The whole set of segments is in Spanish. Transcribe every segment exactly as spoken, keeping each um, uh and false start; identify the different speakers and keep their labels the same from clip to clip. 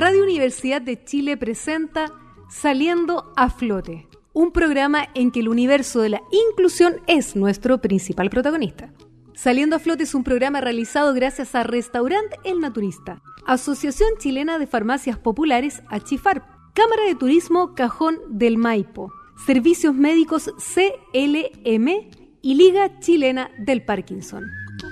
Speaker 1: Radio Universidad de Chile presenta Saliendo a Flote, un programa en que el universo de la inclusión es nuestro principal protagonista. Saliendo a Flote es un programa realizado gracias a Restaurant El Naturista, Asociación Chilena de Farmacias Populares, Achifar, Cámara de Turismo Cajón del Maipo, Servicios Médicos C L M y Liga Chilena del Parkinson.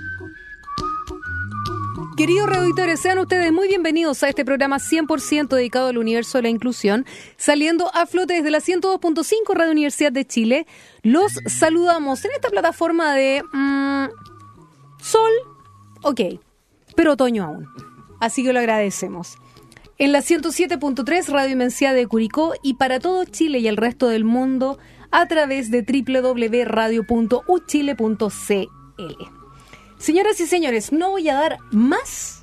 Speaker 1: Queridos reauditores, sean ustedes muy bienvenidos a este programa cien por ciento dedicado al universo de la inclusión, saliendo a flote desde la ciento dos punto cinco Radio Universidad de Chile. Los saludamos en esta plataforma de mmm, sol, ok, pero otoño aún, así que lo agradecemos. En la ciento siete punto tres Radio Inmensidad de Curicó y para todo Chile y el resto del mundo a través de doble u doble u doble u punto radio punto u chile punto c l. Señoras y señores, no voy a dar más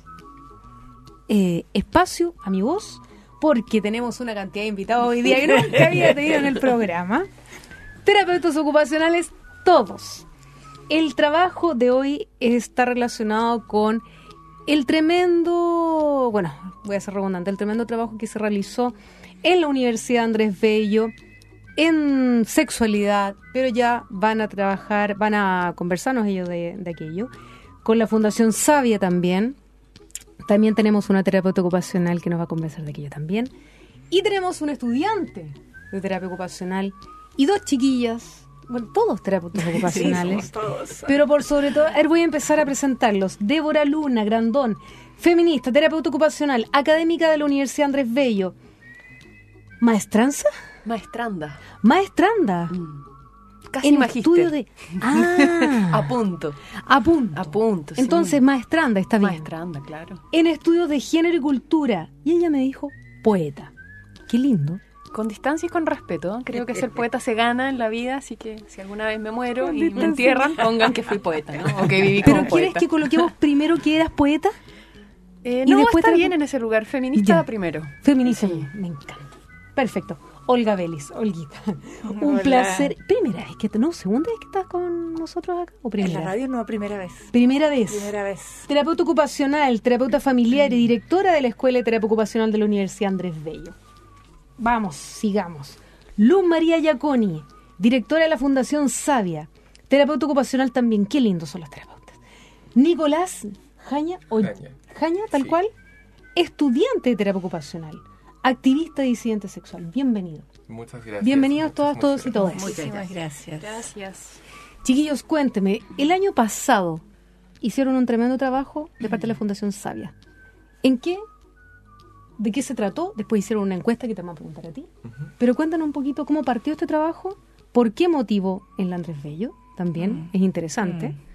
Speaker 1: eh, espacio a mi voz porque tenemos una cantidad de invitados hoy día que nunca había tenido en el programa. Terapeutas ocupacionales, todos. El trabajo de hoy está relacionado con el tremendo, bueno, voy a ser redundante, el tremendo trabajo que se realizó en la Universidad Andrés Bello en sexualidad, pero ya van a trabajar, van a conversarnos ellos de, de aquello, con la Fundación Savia también. También tenemos una terapeuta ocupacional que nos va a conversar de aquello también. Y tenemos un estudiante de terapia ocupacional y dos chiquillas, bueno, todos terapeutas ocupacionales,
Speaker 2: sí, todos.
Speaker 1: Pero por sobre todo, a ver, voy a empezar a presentarlos. Débora Luna Grandón, feminista, terapeuta ocupacional, académica de la Universidad Andrés Bello. ¿Maestranza?
Speaker 2: Maestranda.
Speaker 1: Maestranda.
Speaker 2: Mm. Casi
Speaker 1: en
Speaker 2: magíster.
Speaker 1: Estudio de... Ah.
Speaker 2: A punto.
Speaker 1: A punto.
Speaker 2: A punto, sí.
Speaker 1: Entonces, maestranda, está bien.
Speaker 2: Maestranda, claro.
Speaker 1: En estudios de género y cultura. Y ella me dijo, poeta. Qué lindo.
Speaker 2: Con distancia y con respeto. Creo que ser poeta se gana en la vida, así que si alguna vez me muero y me entierran, pongan que fui poeta, ¿no? O que viví como
Speaker 1: ¿Pero
Speaker 2: poeta.
Speaker 1: quieres que coloquemos primero que eras poeta?
Speaker 2: Eh,
Speaker 1: y
Speaker 2: no,
Speaker 1: después
Speaker 2: está
Speaker 1: te...
Speaker 2: bien en ese lugar. Feminista
Speaker 1: ya.
Speaker 2: Primero.
Speaker 1: Feminista,
Speaker 2: sí.
Speaker 1: Me encanta. Perfecto. Olga Vélez, Olguita. Un
Speaker 3: Hola.
Speaker 1: placer. ¿Primera vez que te, no, segunda vez que estás con nosotros acá? ¿O primera?
Speaker 3: En la radio no, primera vez.
Speaker 1: Primera vez.
Speaker 3: Primera vez.
Speaker 1: Terapeuta ocupacional, terapeuta familiar y directora de la Escuela de Terapia Ocupacional de la Universidad Andrés Bello. Vamos, sigamos. Luz María Iaconi, directora de la Fundación Savia, terapeuta ocupacional también. Qué lindos son los terapeutas. Nicolás Jaña, o
Speaker 4: Jaña.
Speaker 1: Jaña, tal
Speaker 4: Sí.
Speaker 1: cual, estudiante de terapia ocupacional, activista disidente sexual. Bienvenido.
Speaker 4: Muchas gracias.
Speaker 1: Bienvenidos
Speaker 4: Muchas,
Speaker 1: todas,
Speaker 4: muchas
Speaker 1: todos y todas.
Speaker 3: Muchísimas gracias.
Speaker 2: Gracias.
Speaker 1: Chiquillos, cuénteme, el año pasado hicieron un tremendo trabajo de parte de la Fundación Savia. ¿En qué? ¿De qué se trató? Después hicieron una encuesta que te vamos a preguntar a ti.
Speaker 4: Uh-huh.
Speaker 1: Pero cuéntanos un poquito cómo partió este trabajo, por qué motivo en la Andrés Bello, también
Speaker 3: Mm.
Speaker 1: es interesante.
Speaker 3: Mm.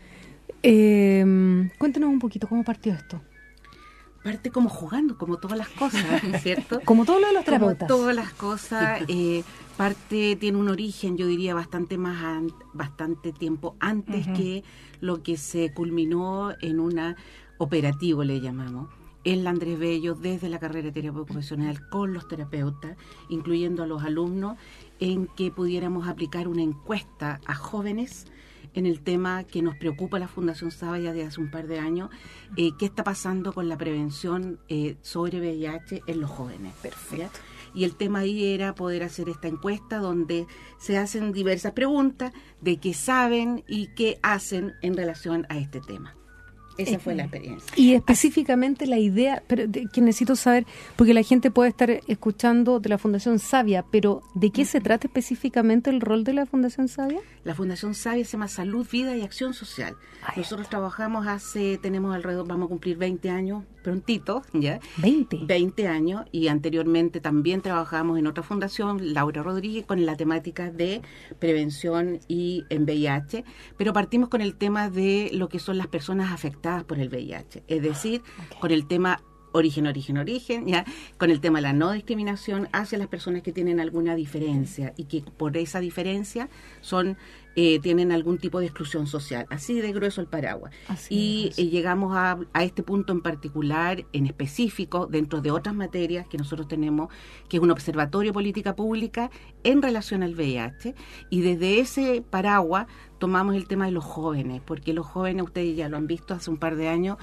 Speaker 1: Eh, cuéntanos un poquito cómo partió esto.
Speaker 5: Parte como jugando, como todas las cosas, ¿cierto?
Speaker 1: Como todo lo de los
Speaker 5: Como
Speaker 1: terapeutas.
Speaker 5: todas las cosas, eh, parte tiene un origen, yo diría, bastante más an- bastante tiempo antes
Speaker 3: Ujú.
Speaker 5: que lo que se culminó en un operativo, le llamamos, en la Andrés Bello, desde la carrera de terapia ocupacional, con los terapeutas, incluyendo a los alumnos, en que pudiéramos aplicar una encuesta a jóvenes en el tema que nos preocupa a la Fundación Savia desde hace un par de años, eh, qué está pasando con la prevención eh, sobre V I H en los jóvenes. Perfecto. Y el tema ahí era poder hacer esta encuesta donde se hacen diversas preguntas de qué saben y qué hacen en relación a este tema. Esa fue la experiencia.
Speaker 1: Y específicamente la idea, pero de, que necesito saber, porque la gente puede estar escuchando de la Fundación Savia, pero ¿de qué se trata específicamente el rol de la Fundación Savia?
Speaker 5: La Fundación Savia se llama Salud, Vida y Acción Social.
Speaker 1: Ahí
Speaker 5: Nosotros
Speaker 1: está.
Speaker 5: trabajamos hace, tenemos alrededor, vamos a cumplir veinte años, prontito, ¿ya?
Speaker 1: veinte.
Speaker 5: veinte años, y anteriormente también trabajamos en otra fundación, Laura Rodríguez, con la temática de prevención y en V I H, pero partimos con el tema de lo que son las personas afectadas por el V I H, es decir,
Speaker 1: Okay.
Speaker 5: con el tema origen, origen, origen, ya, con el tema de la no discriminación hacia las personas que tienen alguna diferencia y que por esa diferencia son eh, tienen algún tipo de exclusión social, así de grueso el paraguas.
Speaker 1: Así
Speaker 5: Y
Speaker 1: es.
Speaker 5: eh, llegamos a, a este punto en particular, en específico, dentro de otras materias que nosotros tenemos, que es un observatorio política pública en relación al V I H, y desde ese paraguas tomamos el tema de los jóvenes, porque los jóvenes, ustedes ya lo han visto hace un par de años,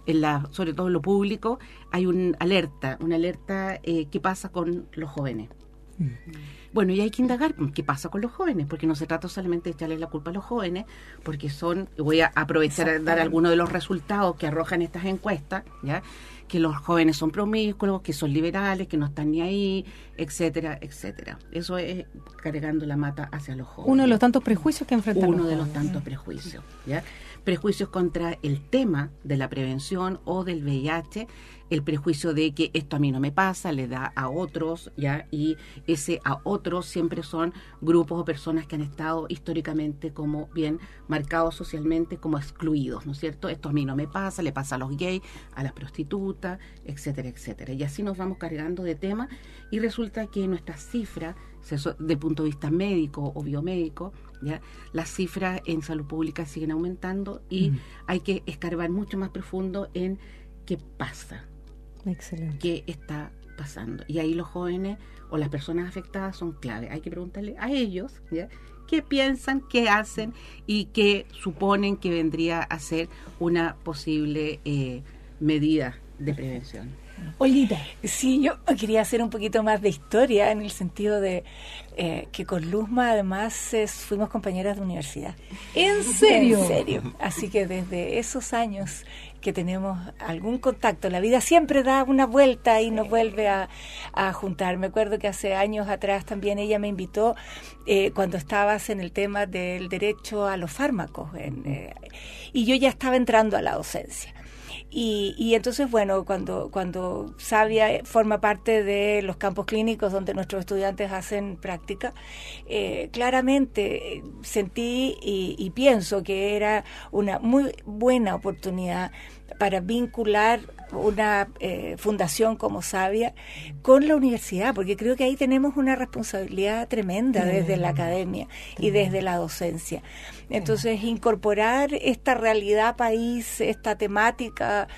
Speaker 5: en la, sobre todo en lo público, hay una alerta, una alerta eh, ¿qué pasa con los jóvenes? Mm. Bueno, y hay que indagar qué pasa con los jóvenes, porque no se trata solamente de echarle la culpa a los jóvenes, porque son, voy a aprovechar a dar algunos de los resultados que arrojan estas encuestas, ¿ya? Que los jóvenes son promíscuos, que son liberales, que no están ni ahí, etcétera, etcétera. Eso es cargando la mata hacia los jóvenes.
Speaker 1: Uno de los tantos prejuicios que enfrentan
Speaker 5: Uno
Speaker 1: los
Speaker 5: de
Speaker 1: jóvenes.
Speaker 5: los tantos prejuicios, ¿ya? Prejuicios contra el tema de la prevención o del V I H, el prejuicio de que esto a mí no me pasa, le da a otros, ¿ya? Y ese a otros siempre son grupos o personas que han estado históricamente como bien marcados socialmente como excluidos, ¿no es cierto? Esto a mí no me pasa, le pasa a los gays, a las prostitutas, etcétera, etcétera. Y así nos vamos cargando de temas y resulta que nuestras cifras, desde el punto de vista médico o biomédico, ¿ya? Las cifras en salud pública siguen aumentando y mm. hay que escarbar mucho más profundo en qué pasa.
Speaker 1: Excelente.
Speaker 5: ¿Qué está pasando? Y ahí los jóvenes o las personas afectadas son clave. Hay que preguntarle a ellos, ¿ya? ¿Qué piensan, qué hacen y qué suponen que vendría a ser una posible eh, medida de prevención?
Speaker 3: Olguita. Sí, yo quería hacer un poquito más de historia en el sentido de eh, que con Luzma además es, fuimos compañeras de universidad.
Speaker 1: ¿En serio?
Speaker 3: En serio. Así que desde esos años que tenemos algún contacto, la vida siempre da una vuelta y nos vuelve a, a juntar. Me acuerdo que hace años atrás también ella me invitó eh, cuando estabas en el tema del derecho a los fármacos en, eh, y yo ya estaba entrando a la docencia. Y, y entonces, bueno, cuando, cuando Savia forma parte de los campos clínicos donde nuestros estudiantes hacen práctica, eh, claramente sentí y, y pienso que era una muy buena oportunidad para vincular una eh, fundación como Savia con la universidad, porque creo que ahí tenemos una responsabilidad tremenda desde la academia y desde la docencia. Entonces, incorporar esta realidad país, esta temática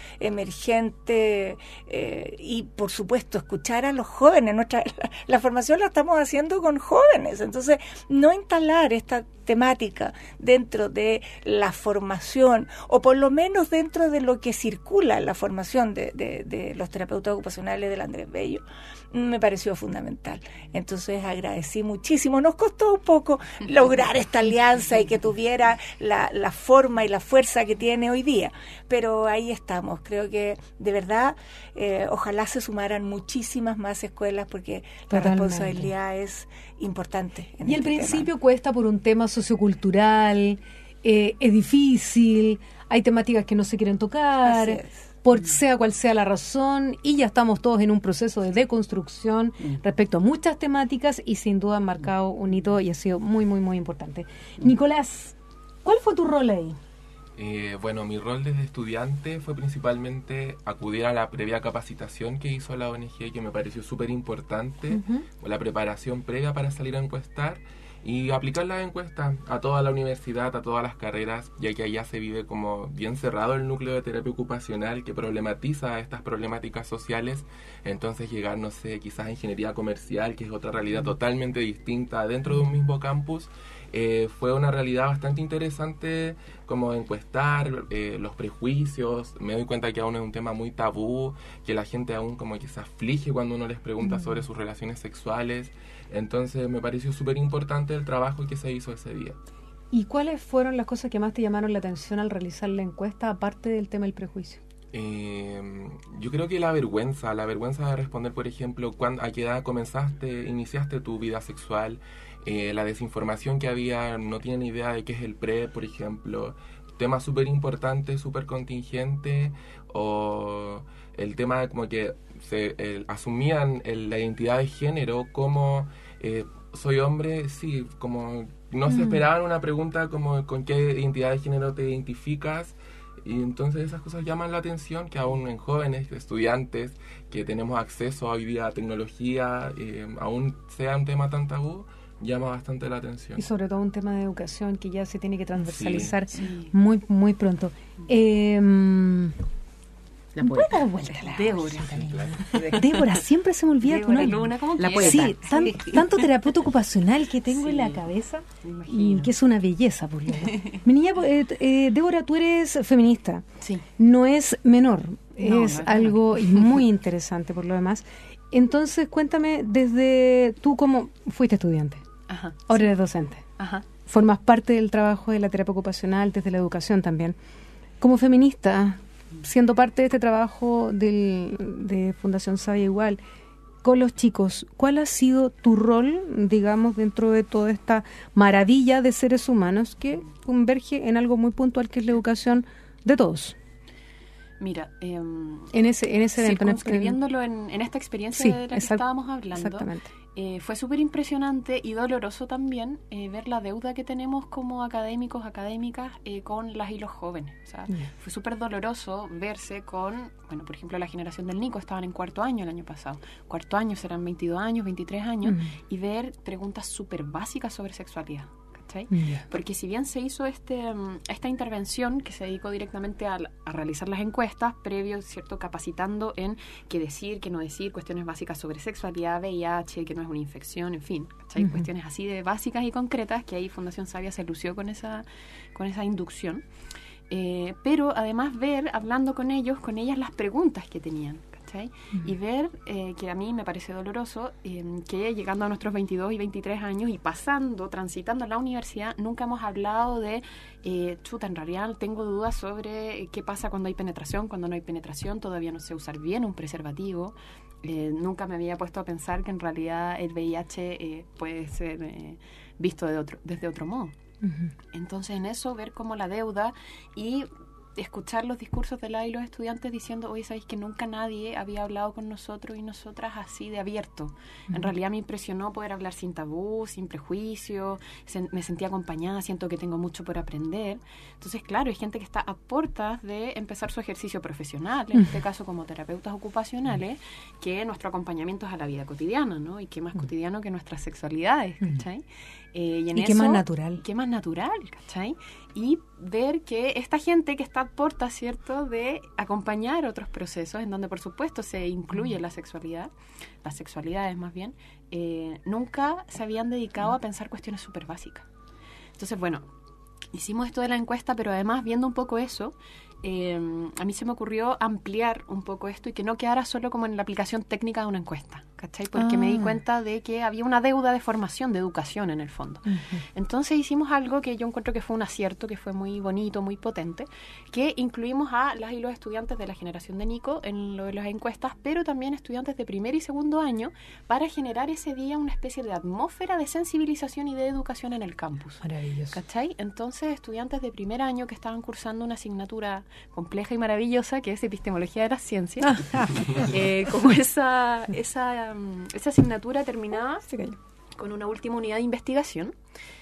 Speaker 3: emergente eh, y, por supuesto, escuchar a los jóvenes. Nuestra la, la formación la estamos haciendo con jóvenes, entonces no instalar esta temática dentro de la formación o por lo menos dentro de lo que circula en la formación de, de, de los terapeutas ocupacionales del Andrés Bello me pareció fundamental. Entonces agradecí muchísimo. Nos costó un poco lograr esta alianza y que tuviera la, la forma y la fuerza que tiene hoy día, pero ahí estamos. Creo que de verdad eh, ojalá se sumaran muchísimas más escuelas porque Totalmente. La responsabilidad es importante.
Speaker 1: Y al este principio tema. Cuesta por un tema sociocultural, eh, es difícil, hay temáticas que no se quieren tocar, por sea cual sea la razón, y ya estamos todos en un proceso de deconstrucción mm. respecto a muchas temáticas y sin duda han marcado un hito y ha sido muy, muy, muy importante. Mm. Nicolás, ¿cuál fue tu rol ahí?
Speaker 4: Eh, bueno, mi rol desde estudiante fue principalmente acudir a la previa capacitación que hizo la O N G, que me pareció súper importante, uh-huh. la preparación previa para salir a encuestar y aplicar las encuestas a toda la universidad, a todas las carreras, ya que allá se vive como bien cerrado el núcleo de terapia ocupacional que problematiza estas problemáticas sociales. Entonces llegar, no sé, quizás a ingeniería comercial, que es otra realidad totalmente distinta dentro de un mismo campus, eh, fue una realidad bastante interesante como encuestar eh, los prejuicios. Me doy cuenta que aún es un tema muy tabú, que la gente aún como que se aflige cuando uno les pregunta mm. sobre sus relaciones sexuales. Entonces me pareció súper importante el trabajo que se hizo ese día.
Speaker 1: ¿Y cuáles fueron las cosas que más te llamaron la atención al realizar la encuesta, aparte del tema del prejuicio?
Speaker 4: Eh, yo creo que la vergüenza, la vergüenza de responder, por ejemplo, cuando, a qué edad comenzaste, iniciaste tu vida sexual, eh, la desinformación que había, no tienen idea de qué es el P R E P, por ejemplo, tema súper importante, súper contingente, o el tema de como que se el, asumían el, la identidad de género como eh, soy hombre, sí, como no mm. se esperaban una pregunta como con qué identidad de género te identificas. Y entonces esas cosas llaman la atención, que aún en jóvenes, estudiantes, que tenemos acceso hoy día a tecnología, eh, aún sea un tema tan tabú, llama bastante la atención.
Speaker 1: Y sobre todo un tema de educación que ya se tiene que transversalizar
Speaker 5: sí, sí.
Speaker 1: muy muy pronto. Eh,
Speaker 5: La poeta.
Speaker 1: ¿Puedo dar vuelta a la
Speaker 2: Débora.
Speaker 1: hoja? Débora, siempre se me olvida tu
Speaker 2: Débora
Speaker 1: nombre.
Speaker 2: Luna, ¿cómo
Speaker 5: La
Speaker 2: quieres?
Speaker 5: poeta.
Speaker 1: Sí, tan- tanto terapeuta ocupacional que tengo
Speaker 2: Sí,
Speaker 1: en la cabeza
Speaker 2: me
Speaker 1: y
Speaker 2: imagino.
Speaker 1: que es una belleza, por lo menos. Mi niña, eh, eh, Débora, tú eres feminista.
Speaker 2: Sí.
Speaker 1: No es menor,
Speaker 2: No,
Speaker 1: es
Speaker 2: no es
Speaker 1: algo y muy interesante por lo demás. Entonces, cuéntame, desde tú como fuiste estudiante,
Speaker 2: Ajá.
Speaker 1: ahora eres docente,
Speaker 2: Ajá.
Speaker 1: formas parte del trabajo de la terapia ocupacional, desde la educación también. Como feminista, siendo parte de este trabajo del, de Fundación Sabia Igual, con los chicos, ¿cuál ha sido tu rol, digamos, dentro de toda esta maravilla de seres humanos que converge en algo muy puntual que es la educación de todos?
Speaker 2: Mira, eh,
Speaker 1: En ese, en ese evento. en-
Speaker 2: circunscribiéndolo en, en esta experiencia
Speaker 1: Sí,
Speaker 2: de la que
Speaker 1: exact-
Speaker 2: estábamos hablando,
Speaker 1: Exactamente.
Speaker 2: eh, fue súper impresionante y doloroso también eh, ver la deuda que tenemos como académicos, académicas, eh, con las y los jóvenes. O sea,
Speaker 1: Yeah.
Speaker 2: fue súper doloroso verse con, bueno, por ejemplo, la generación del Nico estaban en cuarto año el año pasado. Cuarto año serán veintidós años, veintitrés años,
Speaker 1: Mm.
Speaker 2: y ver preguntas súper básicas sobre sexualidad. ¿Cachai?
Speaker 1: Yeah.
Speaker 2: Porque si bien se hizo este mm, esta intervención que se dedicó directamente a, a realizar las encuestas, previo, ¿cierto?, capacitando en qué decir, qué no decir, cuestiones básicas sobre sexualidad, V I H, que no es una infección, en fin, ¿cachai?
Speaker 1: Ujú.
Speaker 2: Cuestiones así de básicas y concretas, que ahí Fundación Sabia se lució con esa, con esa inducción. Eh, pero además ver, hablando con ellos, con ellas, las preguntas que tenían, ¿cachai? Y ver, eh, que a mí me parece doloroso, eh, que llegando a nuestros veintidós y veintitrés años y pasando, transitando la universidad, nunca hemos hablado de, eh, chuta, en realidad tengo dudas sobre qué pasa cuando hay penetración, cuando no hay penetración, todavía no sé usar bien un preservativo. Eh, nunca me había puesto a pensar que en realidad el V I H eh, puede ser eh, visto de otro, desde otro modo.
Speaker 1: Ujú.
Speaker 2: Entonces, en eso, ver cómo la deuda y escuchar los discursos de la y los estudiantes diciendo, oye, ¿sabéis que nunca nadie había hablado con nosotros y nosotras así de abierto? En
Speaker 1: Ujú.
Speaker 2: realidad me impresionó poder hablar sin tabú, sin prejuicio, se- me sentí acompañada, siento que tengo mucho por aprender. Entonces, claro, hay gente que está a puertas de empezar su ejercicio profesional, en este caso como terapeutas ocupacionales, que nuestro acompañamiento es a la vida cotidiana, ¿no? Y qué más cotidiano que nuestras sexualidades, ¿cachai? Eh, y en
Speaker 1: Y qué
Speaker 2: eso-
Speaker 1: más natural.
Speaker 2: qué más natural, ¿cachai? Y ver que esta gente que está a puerta, ¿cierto?, de acompañar otros procesos en donde, por supuesto, se incluye la sexualidad, las sexualidades más bien, eh, nunca se habían dedicado a pensar cuestiones súper básicas. Entonces, bueno, hicimos esto de la encuesta, pero además viendo un poco eso, eh, a mí se me ocurrió ampliar un poco esto y que no quedara solo como en la aplicación técnica de una encuesta, ¿cachai? Porque me di
Speaker 1: Ah.
Speaker 2: cuenta de que había una deuda de formación, de educación en el fondo.
Speaker 1: Ujú.
Speaker 2: Entonces hicimos algo que yo encuentro que fue un acierto, que fue muy bonito, muy potente, que incluimos a las y los estudiantes de la generación de Nico en lo de las encuestas, pero también estudiantes de primer y segundo año, para generar ese día una especie de atmósfera de sensibilización y de educación en el campus.
Speaker 1: Maravilloso.
Speaker 2: ¿Cachai? Entonces, estudiantes de primer año que estaban cursando una asignatura compleja y maravillosa, que es Epistemología de las Ciencias, eh, como esa, esa, mm, esa asignatura terminaba con una última unidad de investigación,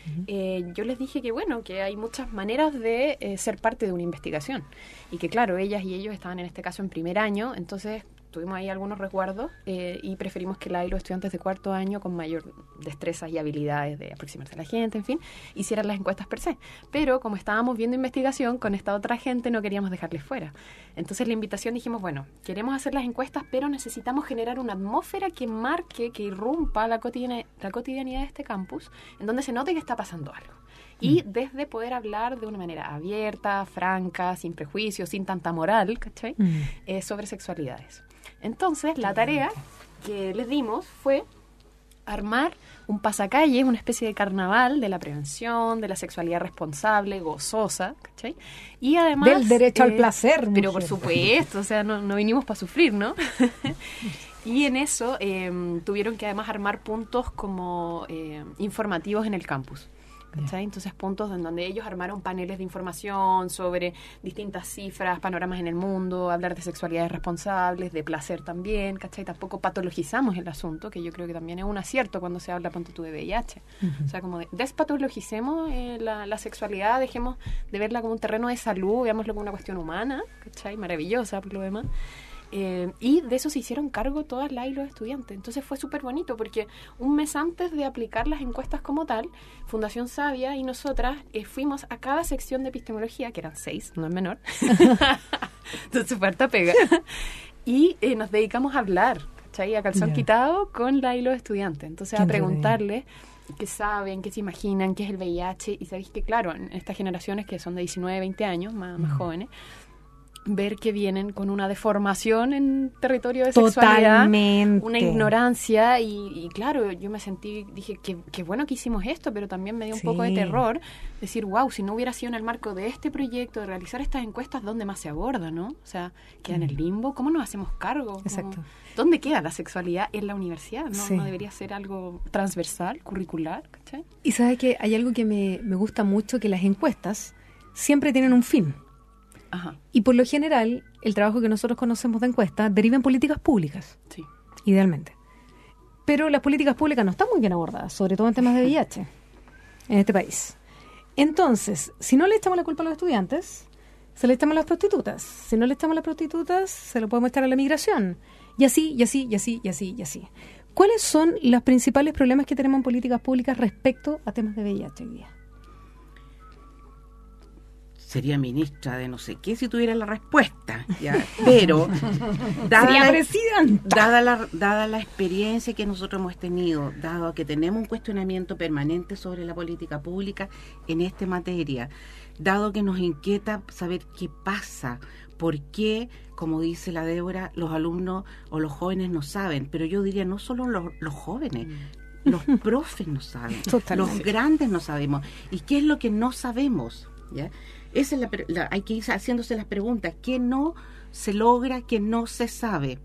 Speaker 2: eh, yo les dije que, bueno, que hay muchas maneras de eh, ser parte de una investigación. Y que, claro, ellas y ellos estaban en este caso en primer año, entonces tuvimos ahí algunos resguardos eh, y preferimos que la y los estudiantes de cuarto año con mayor destrezas y habilidades de aproximarse a la gente, en fin, hicieran las encuestas per se. Pero como estábamos viendo investigación con esta otra gente, no queríamos dejarles fuera. Entonces la invitación dijimos, bueno, queremos hacer las encuestas, pero necesitamos generar una atmósfera que marque, que irrumpa la cotidianidad, la cotidianidad de este campus, en donde se note que está pasando algo. Y desde poder hablar de una manera abierta, franca, sin prejuicios, sin tanta moral, ¿cachai?
Speaker 1: Mm.
Speaker 2: Eh, sobre sexualidades. Entonces, la tarea que les dimos fue armar un pasacalle, una especie de carnaval de la prevención, de la sexualidad responsable, gozosa, ¿cachai? Y además...
Speaker 1: Del derecho al
Speaker 2: eh,
Speaker 1: placer,
Speaker 2: Pero por
Speaker 1: mujer.
Speaker 2: supuesto, o sea, no, no vinimos para sufrir, ¿no? Y en eso eh, tuvieron que además armar puntos como eh, informativos en el campus. ¿Cachai? Entonces puntos en donde ellos armaron paneles de información sobre distintas cifras, panoramas en el mundo, hablar de sexualidades responsables, de placer también, ¿cachai? Tampoco patologizamos el asunto, que yo creo que también es un acierto cuando se habla, ponte tú, de V I H.
Speaker 1: Ujú.
Speaker 2: O sea, como de, despatologicemos eh, la, la sexualidad, dejemos de verla como un terreno de salud, veámoslo como una cuestión humana, ¿cachai? Maravillosa por lo demás. Eh, y de eso se hicieron cargo todas las y los estudiantes. Entonces fue súper bonito porque un mes antes de aplicar las encuestas como tal, Fundación Sabia y nosotras eh, fuimos a cada sección de epistemología, que eran seis, no es menor, Entonces fue harta pega. Y eh, nos dedicamos a hablar, ¿cachai? A calzón
Speaker 1: Ya.
Speaker 2: quitado con la y los estudiantes. Entonces
Speaker 1: Qué
Speaker 2: a preguntarles qué saben, qué se imaginan, qué es el V I H. Y sabéis que, claro, en estas generaciones que son de diecinueve, veinte años, más, más jóvenes, ver que vienen con una deformación en territorio de sexualidad,
Speaker 1: Totalmente.
Speaker 2: una ignorancia y, y claro, yo me sentí, dije, qué, qué bueno que hicimos esto, pero también me dio un
Speaker 1: Sí.
Speaker 2: poco de terror decir, wow, si no hubiera sido en el marco de este proyecto, de realizar estas encuestas, ¿dónde más se aborda, no? O sea, queda en el limbo, ¿cómo nos hacemos cargo? ¿Cómo-
Speaker 1: Exacto.
Speaker 2: ¿Dónde queda la sexualidad en la universidad? ¿No,
Speaker 1: Sí.
Speaker 2: ¿No debería ser algo transversal, curricular? ¿Cachai?
Speaker 1: Y sabes que hay algo que me, me gusta mucho, que las encuestas siempre tienen un fin.
Speaker 2: Ajá,
Speaker 1: Y por lo general, el trabajo que nosotros conocemos de encuestas deriva en políticas públicas,
Speaker 2: sí.
Speaker 1: idealmente. Pero las políticas públicas no están muy bien abordadas, sobre todo en temas de V I H en este país. Entonces, si no le echamos la culpa a los estudiantes, se le echamos a las prostitutas. Si no le echamos a las prostitutas, se lo podemos echar a la migración. Y así, y así, y así, y así, y así. ¿Cuáles son los principales problemas que tenemos en políticas públicas respecto a temas de V I H hoy día?
Speaker 5: Sería ministra de no sé qué si tuviera la respuesta, ¿ya? Pero dada
Speaker 1: Sería
Speaker 5: la,
Speaker 1: presidenta.
Speaker 5: dada la dada la experiencia que nosotros hemos tenido, dado que tenemos un cuestionamiento permanente sobre la política pública en esta materia, dado que nos inquieta saber qué pasa, por qué, como dice la Débora, los alumnos o los jóvenes no saben, pero yo diría no solo los, los jóvenes, los profes no saben,
Speaker 1: Totalmente.
Speaker 5: los grandes no sabemos. ¿Y qué es lo que no sabemos? ¿Ya? Esa es la, pre- la- hay que ir haciéndose las preguntas. ¿Qué no se logra, qué no se sabe?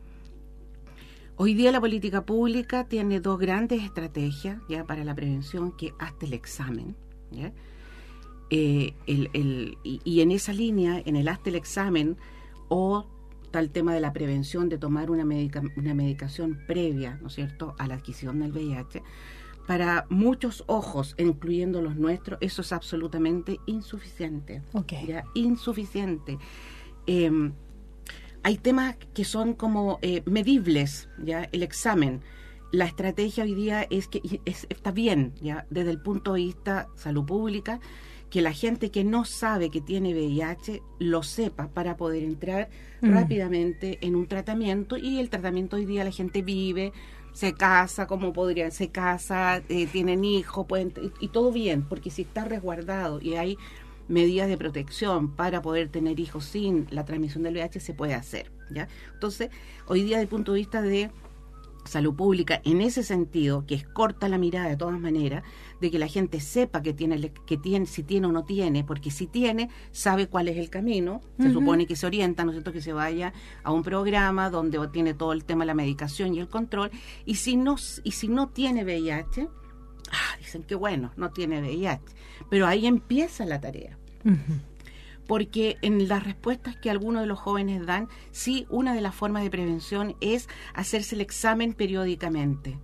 Speaker 5: Hoy día la política pública tiene dos grandes estrategias ya para la prevención, que hasta el examen, ¿ya? Eh, el, el, y, y en esa línea, en el hasta el examen, o tal tema de la prevención de tomar una, medica, una medicación previa, ¿no es cierto?, a la adquisición del V I H, para muchos ojos, incluyendo los nuestros, eso es absolutamente insuficiente.
Speaker 1: Ok.
Speaker 5: ¿Ya? Insuficiente. Eh, hay temas que son como eh, medibles, ¿ya? El examen. La estrategia hoy día es que y es, está bien, ¿ya? Desde el punto de vista salud pública, que la gente que no sabe que tiene V I H lo sepa para poder entrar
Speaker 1: Mm.
Speaker 5: rápidamente en un tratamiento, y el tratamiento hoy día la gente vive, se casa, como podrían, se casa, eh, tienen hijos, pueden, y, y todo bien, porque si está resguardado y hay medidas de protección para poder tener hijos sin la transmisión del V I H, se puede hacer, ¿ya? Entonces, hoy día, desde el punto de vista de salud pública, en ese sentido, que es corta la mirada de todas maneras, de que la gente sepa que tiene, que tiene, si tiene o no tiene, porque si tiene, sabe cuál es el camino, se
Speaker 1: Ujú.
Speaker 5: supone que se orienta, ¿no es cierto?, que se vaya a un programa donde tiene todo el tema de la medicación y el control, y si no, y si no tiene V I H, ah, dicen que bueno, no tiene V I H, pero ahí empieza la tarea.
Speaker 1: Ujú.
Speaker 5: Porque en las respuestas que algunos de los jóvenes dan, sí, una de las formas de prevención es hacerse el examen periódicamente.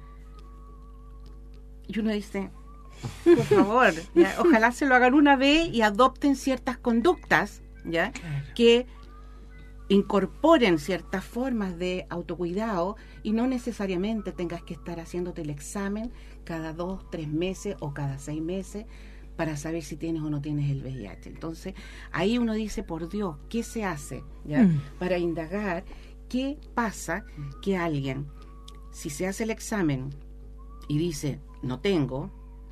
Speaker 5: Y uno dice, por favor, ¿ya? Ojalá se lo hagan una vez y adopten ciertas conductas, ¿ya? Que incorporen ciertas formas de autocuidado, y no necesariamente tengas que estar haciéndote el examen cada dos, tres meses o cada seis meses para saber si tienes o no tienes el V I H. Entonces, ahí uno dice, por Dios, ¿qué se hace? ¿Ya?
Speaker 1: Mm.
Speaker 5: Para indagar qué pasa que alguien, si se hace el examen y dice, no tengo,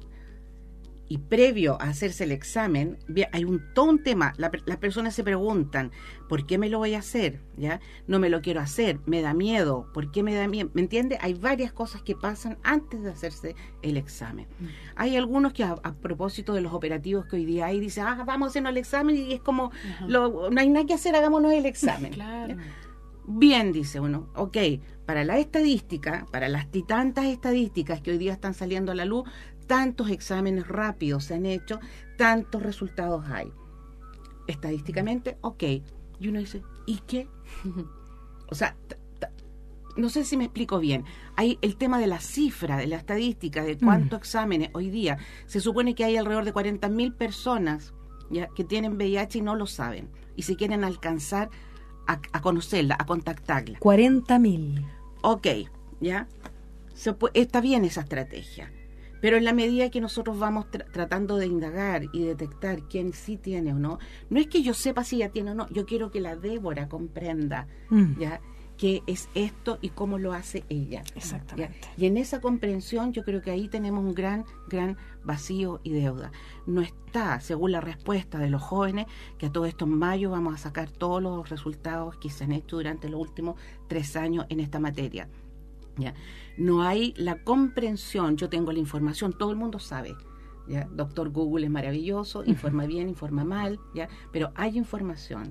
Speaker 5: y previo a hacerse el examen, ve- hay un todo un tema, la, per- las personas se preguntan, ¿por qué me lo voy a hacer? ¿Ya? No me lo quiero hacer, me da miedo, ¿por qué me da miedo? ¿Me entiende? Hay varias cosas que pasan antes de hacerse el examen. Hay algunos que a, a propósito de los operativos que hoy día hay, dicen, ah, vamos a hacernos el examen, y es como,
Speaker 2: Ajá.
Speaker 5: lo- no hay nada que hacer, hagámonos el examen.
Speaker 2: Claro.
Speaker 5: ¿Ya? Bien, dice uno, ok, para la estadística, para las ti- tantas estadísticas que hoy día están saliendo a la luz, tantos exámenes rápidos se han hecho, tantos resultados hay. Estadísticamente, ok. Y uno dice, ¿y qué? O sea, t- t- no sé si me explico bien. Hay el tema de la cifra, de la estadística, de cuántos exámenes hoy día. Se supone que hay alrededor de cuarenta mil personas, ¿ya?, que tienen V I H y no lo saben, y se quieren alcanzar a, a conocerla, a contactarla.
Speaker 1: cuarenta mil.
Speaker 5: Ok, ¿ya? Se pu- está bien esa estrategia. Pero en la medida que nosotros vamos tra- tratando de indagar y detectar quién sí tiene o no, no es que yo sepa si ya tiene o no, yo quiero que la Débora comprenda, mm. ¿ya?, qué es esto y cómo lo hace ella.
Speaker 1: Exactamente.
Speaker 5: ¿Ya? Y en esa comprensión yo creo que ahí tenemos un gran, gran vacío y deuda. No está, según la respuesta de los jóvenes, que a todo esto en mayo vamos a sacar todos los resultados que se han hecho durante los últimos tres años en esta materia. ¿Ya? No hay la comprensión, yo tengo la información, todo el mundo sabe. ¿Ya? Doctor Google es maravilloso, informa bien, informa mal, ¿ya? Pero hay información.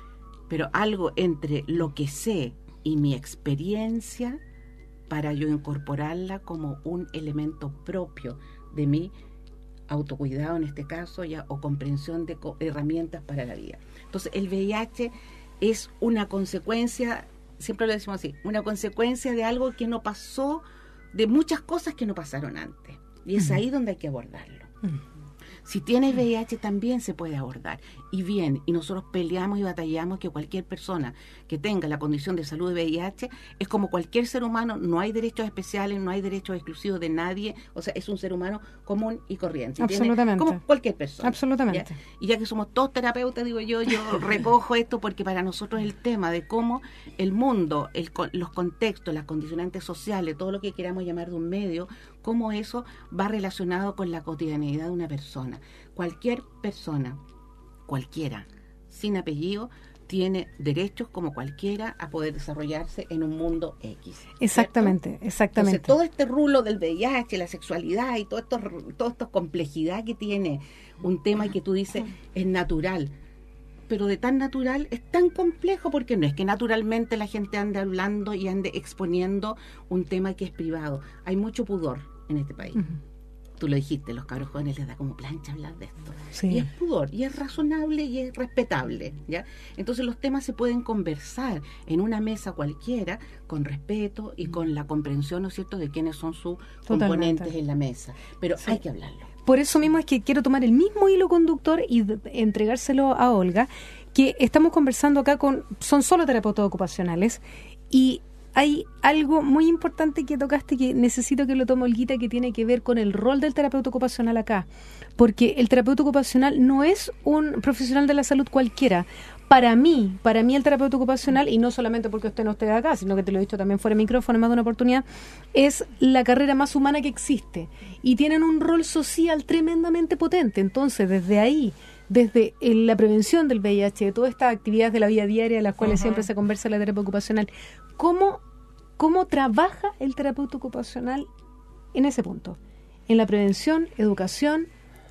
Speaker 5: Pero algo entre lo que sé y mi experiencia para yo incorporarla como un elemento propio de mi autocuidado en este caso, ya, o comprensión de co- herramientas para la vida. Entonces el V I H es una consecuencia, siempre lo decimos así, una consecuencia de algo que no pasó, de muchas cosas que no pasaron antes, y es uh-huh. ahí donde hay que abordarlo. Uh-huh. Si tienes V I H también se puede abordar. Y bien, y nosotros peleamos y batallamos que cualquier persona que tenga la condición de salud de V I H es como cualquier ser humano, no hay derechos especiales, no hay derechos exclusivos de nadie, o sea, es un ser humano común y corriente.
Speaker 1: Absolutamente.
Speaker 5: Como cualquier persona.
Speaker 1: Absolutamente.
Speaker 5: ¿Ya? Y ya que somos todos terapeutas, digo yo, yo recojo esto porque para nosotros el tema de cómo el mundo, el, los contextos, las condicionantes sociales, todo lo que queramos llamar de un medio, cómo eso va relacionado con la cotidianeidad de una persona. Cualquier persona, cualquiera, sin apellido, tiene derechos como cualquiera a poder desarrollarse en un mundo X.
Speaker 1: Exactamente, ¿cierto? Exactamente.
Speaker 5: Entonces, todo este rulo del V I H, la sexualidad y todo esto, toda esta complejidad que tiene un tema que tú dices es natural, pero de tan natural es tan complejo porque no es que naturalmente la gente ande hablando y ande exponiendo un tema que es privado. Hay mucho pudor en este país. Uh-huh. Tú lo dijiste, los cabros jóvenes les da como plancha hablar de esto. Sí. Y es pudor, y es razonable, y es respetable, ¿ya? Entonces los temas se pueden conversar en una mesa cualquiera, con respeto y con la comprensión, ¿no es cierto?, de quiénes son sus Totalmente. componentes en la mesa. Pero sí. hay que hablarlo.
Speaker 1: Por eso mismo es que quiero tomar el mismo hilo conductor y de, entregárselo a Olga, que estamos conversando acá con, son solo terapeutas ocupacionales, y hay algo muy importante que tocaste que necesito que lo tome Olguita, que tiene que ver con el rol del terapeuta ocupacional acá, porque el terapeuta ocupacional no es un profesional de la salud cualquiera. Para mí, para mí el terapeuta ocupacional, y no solamente porque usted no esté acá, sino que te lo he dicho también fuera de micrófono en más de una oportunidad, es la carrera más humana que existe, y tienen un rol social tremendamente potente. Entonces, desde ahí, desde la prevención del V I H, de todas estas actividades de la vida diaria, de las cuales uh-huh. siempre se conversa en la terapia ocupacional, ¿cómo, cómo trabaja el terapeuta ocupacional en ese punto? En la prevención, educación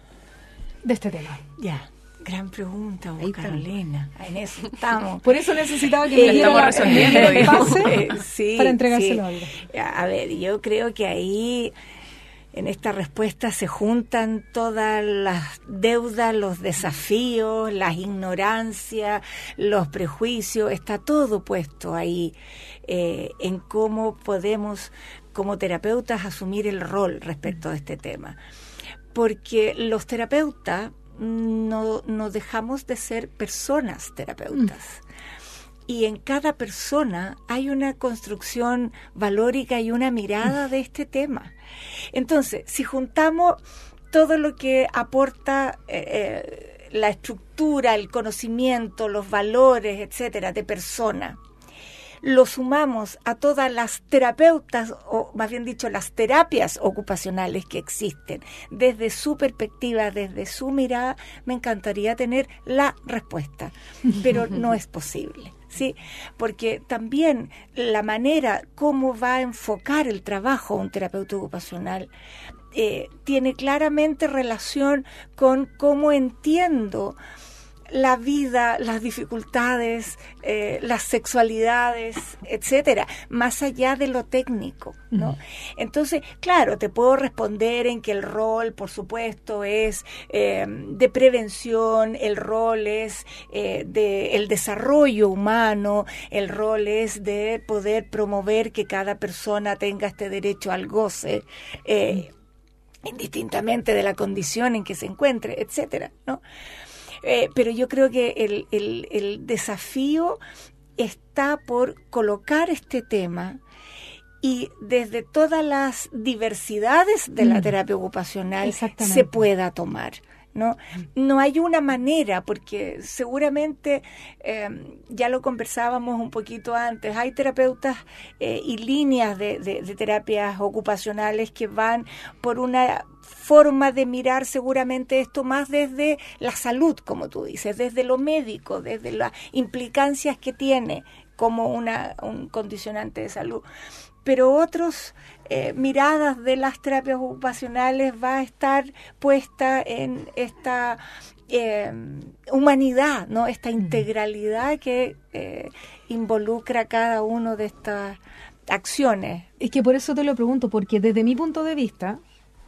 Speaker 1: de este tema.
Speaker 3: Ya, gran pregunta, vos, Carolina. En eso estamos.
Speaker 1: Por eso necesitaba que me
Speaker 2: eh,
Speaker 1: diera
Speaker 2: estamos resolviendo
Speaker 1: el pase
Speaker 3: sí,
Speaker 1: para entregárselo
Speaker 3: sí.
Speaker 1: a Olga.
Speaker 3: A ver, yo creo que ahí en esta respuesta se juntan todas las deudas, los desafíos, las ignorancias, los prejuicios, está todo puesto ahí eh, en cómo podemos como terapeutas asumir el rol respecto de este tema. Porque los terapeutas no, no dejamos de ser personas terapeutas. Mm. Y en cada persona hay una construcción valórica y una mirada de este tema. Entonces, si juntamos todo lo que aporta eh, la estructura, el conocimiento, los valores, etcétera, de persona, lo sumamos a todas las terapeutas, o más bien dicho, las terapias ocupacionales que existen, desde su perspectiva, desde su mirada, me encantaría tener la respuesta, pero no es posible. Sí, porque también la manera como va a enfocar el trabajo un terapeuta ocupacional eh, tiene claramente relación con cómo entiendo la vida, las dificultades, eh, las sexualidades, etcétera, más allá de lo técnico, ¿no? Uh-huh. Entonces, claro, te puedo responder en que el rol, por supuesto, es eh, de prevención, el rol es eh, de el desarrollo humano, el rol es de poder promover que cada persona tenga este derecho al goce, eh, uh-huh. indistintamente de la condición en que se encuentre, etcétera, ¿no? Eh, pero yo creo que el, el, el desafío está por colocar este tema y desde todas las diversidades de la terapia ocupacional se pueda tomar. ¿No? No hay una manera, porque seguramente, eh, ya lo conversábamos un poquito antes, hay terapeutas eh, y líneas de, de, de terapias ocupacionales que van por una forma de mirar seguramente esto más desde la salud, como tú dices, desde lo médico, desde las implicancias que tiene como una, un condicionante de salud. Pero otros eh, miradas de las terapias ocupacionales va a estar puesta en esta eh, humanidad, ¿no? Esta integralidad que eh, involucra cada una de estas acciones.
Speaker 1: Es que por eso te lo pregunto, porque desde mi punto de vista,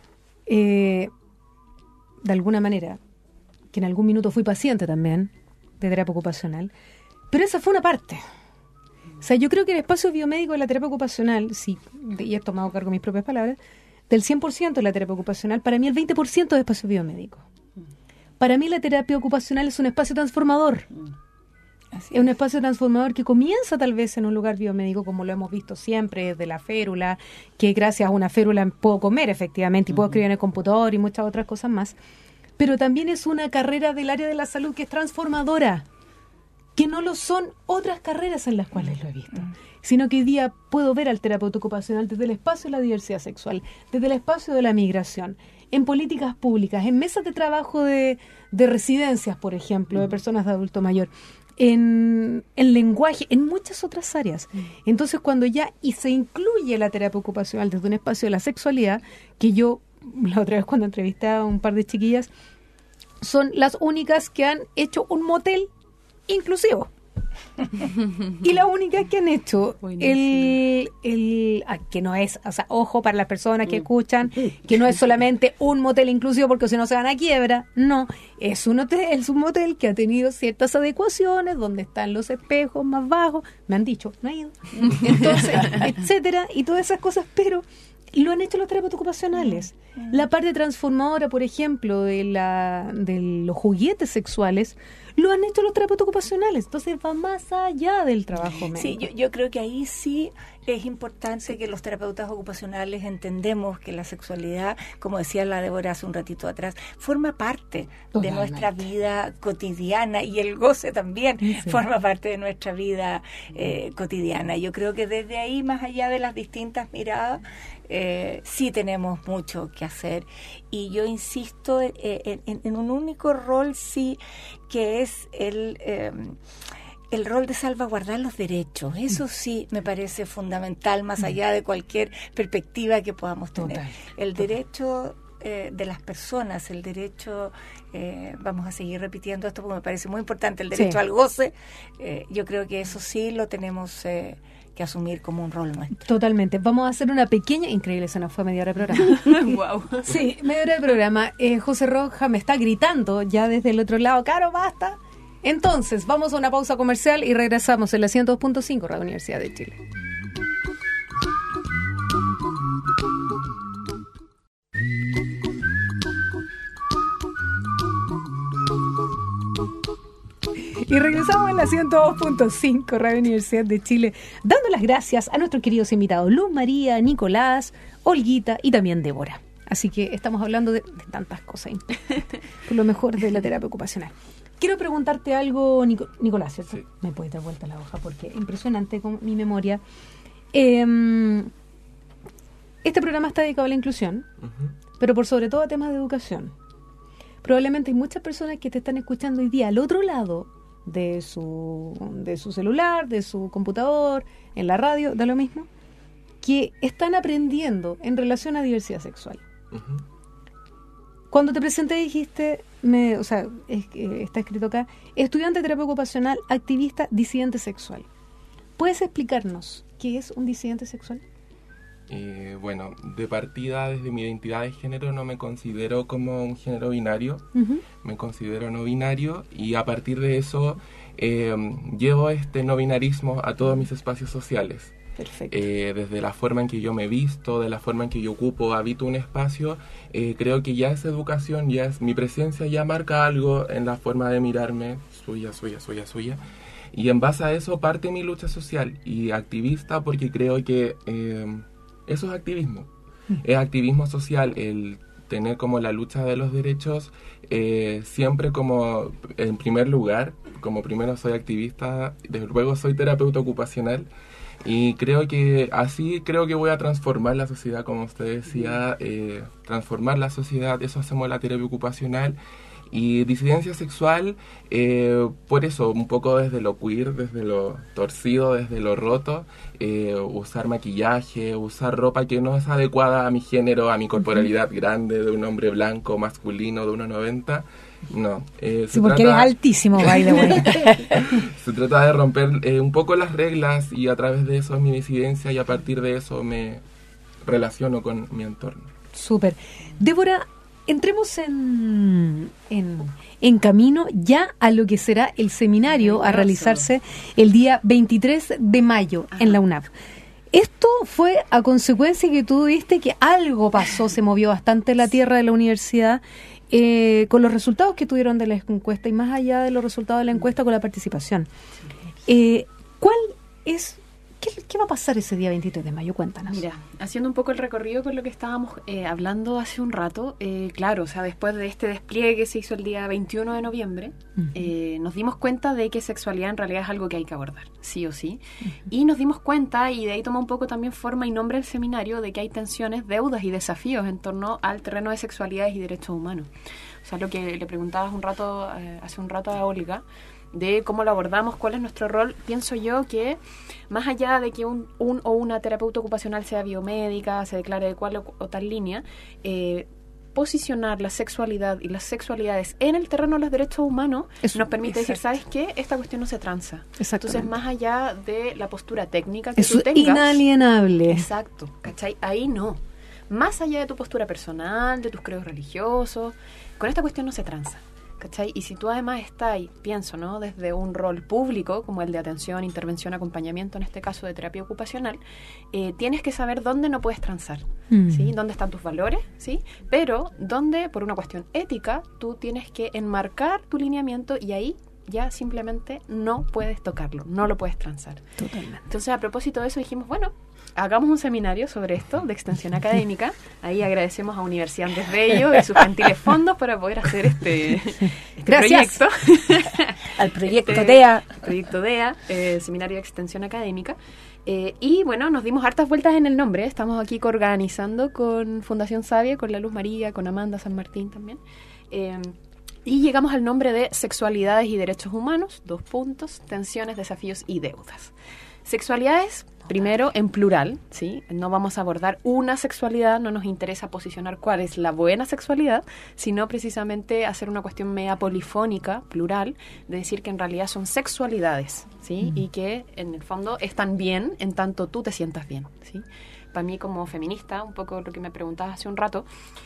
Speaker 1: eh, de alguna manera, que en algún minuto fui paciente también de terapia ocupacional, pero esa fue una parte. O sea, yo creo que el espacio biomédico de la terapia ocupacional, sí, y he tomado cargo de mis propias palabras, del cien por ciento de la terapia ocupacional, para mí el veinte por ciento es espacio biomédico. Para mí la terapia ocupacional es un espacio transformador. Así es. Es un espacio transformador que comienza tal vez en un lugar biomédico, como lo hemos visto siempre, desde la férula, que gracias a una férula puedo comer efectivamente y puedo escribir en el computador y muchas otras cosas más. Pero también es una carrera del área de la salud que es transformadora, que no lo son otras carreras en las cuales lo he visto, sino que hoy día puedo ver al terapeuta ocupacional desde el espacio de la diversidad sexual, desde el espacio de la migración, en políticas públicas, en mesas de trabajo de, de residencias, por ejemplo, de personas de adulto mayor, en, en lenguaje, en muchas otras áreas. Entonces, cuando ya y se incluye la terapia ocupacional desde un espacio de la sexualidad, que yo, la otra vez cuando entrevisté a un par de chiquillas, son las únicas que han hecho un motel inclusivo. Y la única que han hecho el, el ah, que no es, o sea, ojo para las personas que escuchan, que no es solamente un motel inclusivo porque si no se van a quiebra, no, es un hotel, es un motel que ha tenido ciertas adecuaciones donde están los espejos más bajos, me han dicho, no he ido, entonces, etcétera, y todas esas cosas, pero lo han hecho los terapeutas ocupacionales. La parte transformadora, por ejemplo, de la de los juguetes sexuales, lo han hecho los terapeutas ocupacionales. Entonces va más allá del trabajo médico.
Speaker 3: Sí, yo, yo creo que ahí sí es importante que los terapeutas ocupacionales entendemos que la sexualidad, como decía la Débora hace un ratito atrás, forma parte Totalmente. de nuestra vida cotidiana, y el goce también sí. forma parte de nuestra vida eh, cotidiana. Yo creo que desde ahí, más allá de las distintas miradas, eh, sí tenemos mucho que hacer. Y yo insisto eh, en, en un único rol, sí, que es el... Eh, el rol de salvaguardar los derechos. Eso sí me parece fundamental, más allá de cualquier perspectiva que podamos tener. Total, el total. derecho eh, de las personas, el derecho, eh, vamos a seguir repitiendo esto porque me parece muy importante, el derecho sí. al goce, eh, yo creo que eso sí lo tenemos eh, que asumir como un rol nuestro.
Speaker 1: Totalmente. Vamos a hacer una pequeña, increíble, eso no fue media hora de programa.
Speaker 2: Wow.
Speaker 1: Sí, media hora de programa. Eh, José Roja me está gritando ya desde el otro lado, Caro, basta. Entonces, vamos a una pausa comercial y regresamos en la ciento dos punto cinco Radio Universidad de Chile. Y regresamos en la ciento dos punto cinco Radio Universidad de Chile, dando las gracias a nuestros queridos invitados Luz María, Nicolás, Olguita y también Débora. Así que estamos hablando de, de tantas cosas, por lo mejor de la terapia ocupacional. Quiero preguntarte algo, Nico, Nicolás, ¿cierto? Sí. Me puedes dar vuelta la hoja porque impresionante con mi memoria. Eh, este programa está dedicado a la inclusión, uh-huh. pero por sobre todo a temas de educación. Probablemente hay muchas personas que te están escuchando hoy día al otro lado de su, de su celular, de su computador, en la radio, da lo mismo, que están aprendiendo en relación a diversidad sexual. Uh-huh. Cuando te presenté dijiste, me, o sea, es, eh, está escrito acá, estudiante de terapia ocupacional, activista, disidente sexual. ¿Puedes explicarnos qué es un disidente sexual?
Speaker 4: Eh, bueno, de partida, desde mi identidad de género no me considero como un género binario, uh-huh. me considero no binario, y a partir de eso eh, llevo este no binarismo a todos mis espacios sociales.
Speaker 1: Perfecto.
Speaker 4: Eh, desde la forma en que yo me visto, de la forma en que yo ocupo, habito un espacio, eh, creo que ya es educación, ya es mi presencia, ya marca algo en la forma de mirarme, suya, suya, suya, suya. Y en base a eso parte mi lucha social y activista, porque creo que eh, eso es activismo. Mm. Es activismo social el tener como la lucha de los derechos eh, siempre como en primer lugar, como primero soy activista, luego soy terapeuta ocupacional, y creo que así creo que voy a transformar la sociedad, como usted decía, eh, transformar la sociedad, eso hacemos la terapia ocupacional. Y disidencia sexual, eh, por eso, un poco desde lo queer, desde lo torcido, desde lo roto, eh, usar maquillaje, usar ropa que no es adecuada a mi género, a mi corporalidad grande, de un hombre blanco, masculino, de uno noventa. No. Eh,
Speaker 1: sí, porque trata, eres altísimo, by the way.
Speaker 4: Se trata de romper eh, un poco las reglas y a través de eso es mi disidencia y a partir de eso me relaciono con mi entorno.
Speaker 1: Súper. Débora, entremos en, en, en camino ya a lo que será el seminario a realizarse el día veintitrés de mayo Ajá. en la U N A P. Esto fue a consecuencia que tú viste que algo pasó, se movió bastante la tierra de la universidad eh, con los resultados que tuvieron de la encuesta y más allá de los resultados de la encuesta con la participación. Eh, ¿Cuál es... ¿Qué, ¿Qué va a pasar ese día veintitrés de mayo? Cuéntanos.
Speaker 2: Mira, haciendo un poco el recorrido con lo que estábamos eh, hablando hace un rato, eh, claro, o sea, después de este despliegue que se hizo el día veintiuno de noviembre, uh-huh. eh, nos dimos cuenta de que sexualidad en realidad es algo que hay que abordar, sí o sí, uh-huh. y nos dimos cuenta, y de ahí toma un poco también forma y nombre el seminario, de que hay tensiones, deudas y desafíos en torno al terreno de sexualidades y derechos humanos. O sea, lo que le preguntabas un rato, eh, hace un rato a Olga, de cómo lo abordamos, cuál es nuestro rol. Pienso yo que más allá de que un, un o una terapeuta ocupacional sea biomédica, se declare de cual o, o tal línea, eh, posicionar la sexualidad y las sexualidades en el terreno de los derechos humanos Eso, nos permite exacto. decir, ¿sabes qué? Esta cuestión no se transa. Entonces, más allá de la postura técnica que
Speaker 1: Eso
Speaker 2: tú tengas...
Speaker 1: es inalienable.
Speaker 2: Exacto, ¿cachai? Ahí no. Más allá de tu postura personal, de tus credos religiosos, con esta cuestión no se transa. ¿Cachai? Y si tú además estás, pienso, ¿no? Desde un rol público, como el de atención, intervención, acompañamiento, en este caso de terapia ocupacional, eh, tienes que saber dónde no puedes transar, mm. ¿sí? Dónde están tus valores, ¿sí? Pero dónde, por una cuestión ética, tú tienes que enmarcar tu lineamiento y ahí ya simplemente no puedes tocarlo, no lo puedes transar.
Speaker 1: Totalmente.
Speaker 2: Entonces, a propósito de eso, dijimos, bueno, hagamos un seminario sobre esto, de extensión académica. Ahí agradecemos a Universidad Andrés Bello y sus gentiles fondos para poder hacer este, este proyecto.
Speaker 3: Al proyecto
Speaker 2: este,
Speaker 3: D E A.
Speaker 2: Proyecto D E A, eh, Seminario de Extensión Académica. Eh, y bueno, nos dimos hartas vueltas en el nombre. Estamos aquí organizando con Fundación Sabia, con la Luz María, con Amanda San Martín también. Eh, y llegamos al nombre de Sexualidades y Derechos Humanos, dos puntos, tensiones, desafíos y deudas. Sexualidades, primero, en plural, ¿sí? No vamos a abordar una sexualidad, no nos interesa posicionar cuál es la buena sexualidad, sino precisamente hacer una cuestión media polifónica, plural, de decir que en realidad son sexualidades, ¿sí? Mm. Y que en el fondo están bien en tanto tú te sientas bien, ¿sí? Para mí como feminista, un poco lo que me preguntabas hace un rato,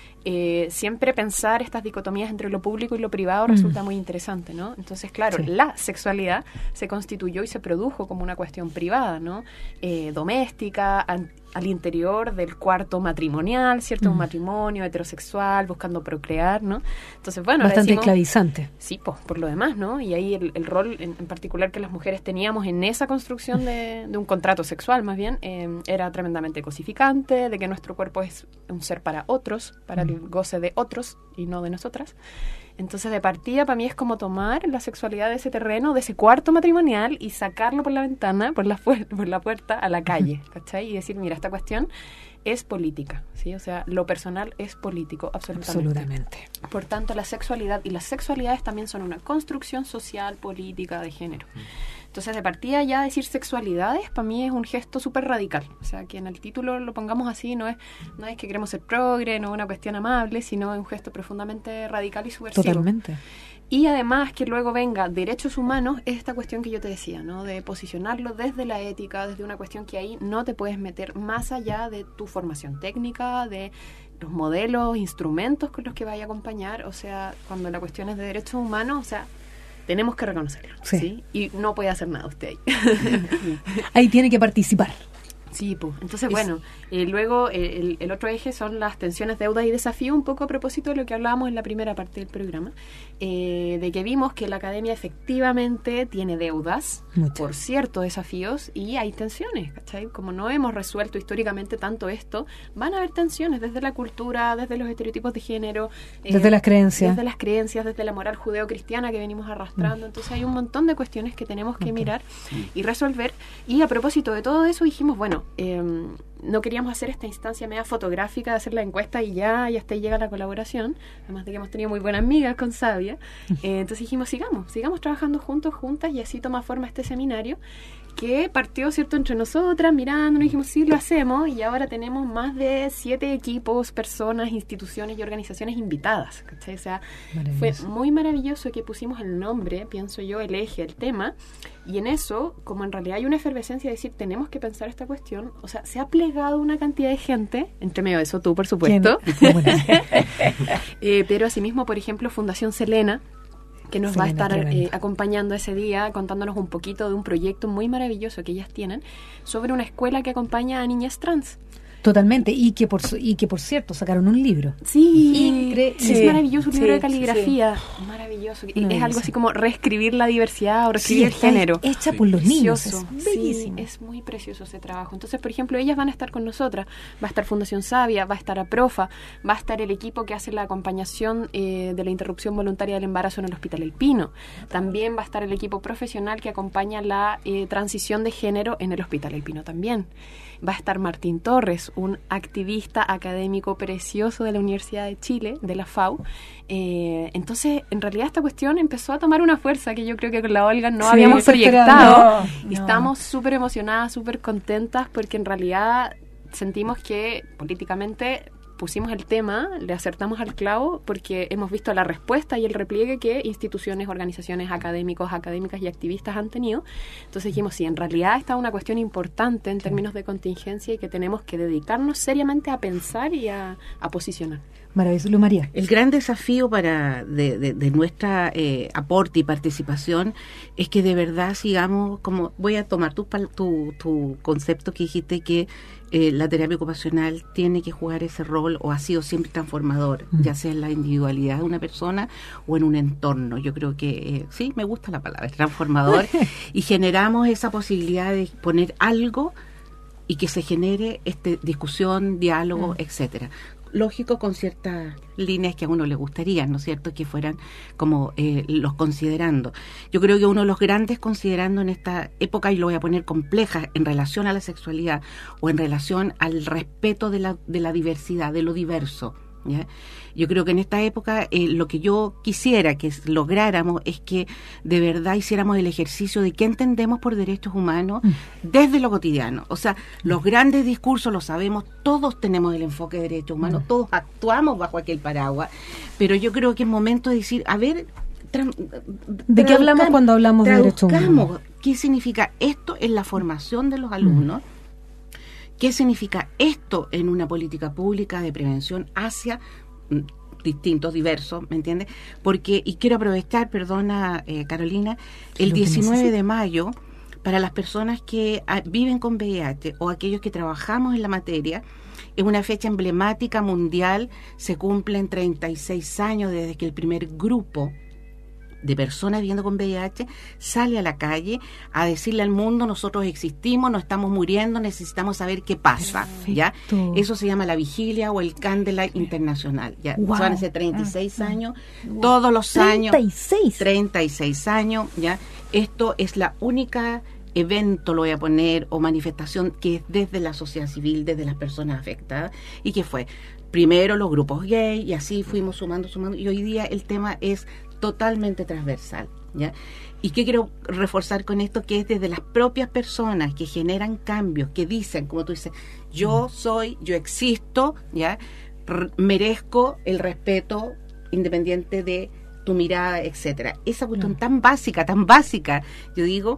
Speaker 2: Eh, siempre pensar estas dicotomías entre lo público y lo privado mm. resulta muy interesante, ¿no? Entonces, claro, sí. la sexualidad se constituyó y se produjo como una cuestión privada, ¿no? Eh, doméstica, an- al interior del cuarto matrimonial, ¿cierto? Mm. Un matrimonio heterosexual, buscando procrear, ¿no? Entonces, bueno,
Speaker 1: bastante
Speaker 2: decimos,
Speaker 1: esclavizante.
Speaker 2: Sí, pues, por lo demás, ¿no? Y ahí el, el rol en, en particular que las mujeres teníamos en esa construcción de, de un contrato sexual, más bien, eh, era tremendamente cosificante, de que nuestro cuerpo es un ser para otros, para mm. el goce de otros y no de nosotras. Entonces, de partida, para mí es como tomar la sexualidad de ese terreno, de ese cuarto matrimonial y sacarlo por la ventana, por la, fu- por la puerta a la calle, ¿cachai? Y decir, mira, esta cuestión es política, ¿sí? O sea, lo personal es político, absolutamente.
Speaker 1: Absolutamente.
Speaker 2: Por tanto, la sexualidad y las sexualidades también son una construcción social, política, de género. Entonces, de partida ya decir sexualidades, para mí es un gesto súper radical. O sea, que en el título lo pongamos así, no es no es que queremos ser progre, no es una cuestión amable, sino es un gesto profundamente radical y subversivo.
Speaker 1: Totalmente.
Speaker 2: Y además que luego venga derechos humanos, es esta cuestión que yo te decía, ¿no? De posicionarlo desde la ética, desde una cuestión que ahí no te puedes meter más allá de tu formación técnica, de los modelos, instrumentos con los que vaya a acompañar. O sea, cuando la cuestión es de derechos humanos, o sea, tenemos que reconocerlo,
Speaker 1: sí.
Speaker 2: ¿sí? Y no puede hacer nada usted ahí.
Speaker 1: Ahí tiene que participar.
Speaker 2: Sí, pues. Entonces, bueno, eh, luego eh, el, el otro eje son las tensiones, deudas y desafíos, un poco a propósito de lo que hablábamos en la primera parte del programa, eh, de que vimos que la academia efectivamente tiene deudas
Speaker 1: Mucho.
Speaker 2: por ciertos desafíos y hay tensiones, ¿cachai? Como no hemos resuelto históricamente tanto esto, van a haber tensiones desde la cultura, desde los estereotipos de género, eh,
Speaker 1: Desde las creencias.
Speaker 2: desde las creencias, desde la moral judeo-cristiana que venimos arrastrando. Entonces hay un montón de cuestiones que tenemos que
Speaker 1: Ok.
Speaker 2: mirar y resolver. Y a propósito de todo eso dijimos, bueno, eh, no queríamos hacer esta instancia media fotográfica de hacer la encuesta y ya, y hasta ahí llega la colaboración, además de que hemos tenido muy buenas amigas con Sabia. Eh, entonces dijimos, sigamos, sigamos trabajando juntos, juntas, y así toma forma este seminario que partió, ¿cierto?, entre nosotras, mirándonos, dijimos, sí, lo hacemos, y ahora tenemos más de siete equipos, personas, instituciones y organizaciones invitadas, ¿cachai? O sea, fue
Speaker 1: Maravilloso.
Speaker 2: muy maravilloso que pusimos el nombre, pienso yo, el eje, el tema, y en eso, como en realidad hay una efervescencia de decir, tenemos que pensar esta cuestión, o sea, se ha plegado una cantidad de gente, entre medio de eso tú, por supuesto,
Speaker 1: ¿Quién? Bueno,
Speaker 2: eh, pero asimismo, por ejemplo, Fundación Selena, que nos va a
Speaker 1: Selena,
Speaker 2: estar eh,
Speaker 1: tremendo.
Speaker 2: acompañando ese día, contándonos un poquito de un proyecto muy maravilloso que ellas tienen sobre una escuela que acompaña a niñas trans.
Speaker 1: totalmente. Y que por su- y que por cierto sacaron un libro.
Speaker 2: Sí,
Speaker 1: Increíble.
Speaker 2: es maravilloso, un libro
Speaker 3: Sí,
Speaker 2: de caligrafía, maravilloso. Y es
Speaker 1: Maravilloso.
Speaker 2: algo así como reescribir la diversidad o
Speaker 1: Sí,
Speaker 2: reescribir el
Speaker 1: está
Speaker 2: género.
Speaker 1: hecha por los niños.
Speaker 2: Precioso,
Speaker 1: Es
Speaker 2: sí,
Speaker 1: bellísimo.
Speaker 2: es muy precioso ese trabajo. Entonces, por ejemplo, ellas van a estar con nosotras. Va a estar Fundación Sabia, va a estar APROFA, va a estar el equipo que hace la acompañación eh, de la interrupción voluntaria del embarazo en el Hospital El Pino. También va a estar el equipo profesional que acompaña la eh, transición de género en el Hospital El Pino también. Va a estar Martín Torres, un activista académico precioso de la Universidad de Chile, de la F A U. Eh, entonces, en realidad esta cuestión empezó a tomar una fuerza que yo creo que con la Olga no
Speaker 1: Sí,
Speaker 2: habíamos
Speaker 1: se esperaba.
Speaker 2: proyectado.
Speaker 3: No,
Speaker 2: Y
Speaker 3: no.
Speaker 2: estamos súper emocionadas, súper contentas, porque en realidad sentimos que políticamente pusimos el tema, le acertamos al clavo, porque hemos visto la respuesta y el repliegue que instituciones, organizaciones, académicos, académicas y activistas han tenido. Entonces dijimos, sí, en realidad esta es una cuestión importante en términos de contingencia y que tenemos que dedicarnos seriamente a pensar y a, a posicionar.
Speaker 1: Maravilloso. Lu María.
Speaker 5: El gran desafío para de, de, de nuestra eh, aporte y participación es que de verdad sigamos, como voy a tomar tu, pal- tu, tu concepto que dijiste que eh, la terapia ocupacional tiene que jugar ese rol o ha sido siempre transformador,
Speaker 1: Mm.
Speaker 5: ya sea en la individualidad de una persona o en un entorno. Yo creo que eh, sí, me gusta la palabra, transformador, y generamos esa posibilidad de poner algo y que se genere este discusión, diálogo,
Speaker 1: Mm.
Speaker 5: etcétera. Lógico, con ciertas líneas que a uno le gustaría, ¿no es cierto?, que fueran como eh, los considerando. Yo creo que uno de los grandes considerando en esta época, y lo voy a poner compleja, en relación a la sexualidad o en relación al respeto de la, de la diversidad, de lo diverso, ¿ya? Yo creo que en esta época eh, lo que yo quisiera que s- lográramos es que de verdad hiciéramos el ejercicio de qué entendemos por derechos humanos desde lo cotidiano. O sea, los grandes discursos los sabemos, todos tenemos el enfoque de derechos humanos, todos actuamos bajo aquel paraguas, pero yo creo que es momento de decir, a ver, tran-
Speaker 1: ¿De qué hablamos
Speaker 5: traduzcamos-
Speaker 1: cuando hablamos de derechos humanos?
Speaker 5: traduzcamos qué significa esto en la formación de los alumnos. ¿Qué significa esto en una política pública de prevención hacia mm, distintos, diversos, ¿me entiendes? Porque, y quiero aprovechar, perdona eh, Carolina, el
Speaker 1: Lo que
Speaker 5: diecinueve
Speaker 1: necesite.
Speaker 5: de mayo, para las personas que ah, viven con V I H o aquellos que trabajamos en la materia, es una fecha emblemática mundial, se cumplen treinta y seis años desde que el primer grupo de personas viviendo con V I H sale a la calle a decirle al mundo, nosotros existimos, no estamos muriendo, necesitamos saber qué pasa, ¿ya?
Speaker 1: Perfecto.
Speaker 5: Eso se llama la vigilia o el Candlelight Internacional, ¿ya?
Speaker 1: Wow.
Speaker 5: Son hace treinta y seis años, todos los años,
Speaker 1: treinta y seis.
Speaker 5: treinta y seis años, ¿ya? Esto es la única evento, lo voy a poner, o manifestación que es desde la sociedad civil, desde las personas afectadas, y que fue primero los grupos gay, y así fuimos sumando, sumando, y hoy día el tema es totalmente transversal, ¿ya? ¿Y qué quiero reforzar con esto? Que es desde las propias personas que generan cambios, que dicen, como tú dices, yo soy, yo existo, ¿ya? R- merezco el respeto independiente de tu mirada, etcétera. Esa cuestión
Speaker 1: Claro.
Speaker 5: tan básica, tan básica, yo digo,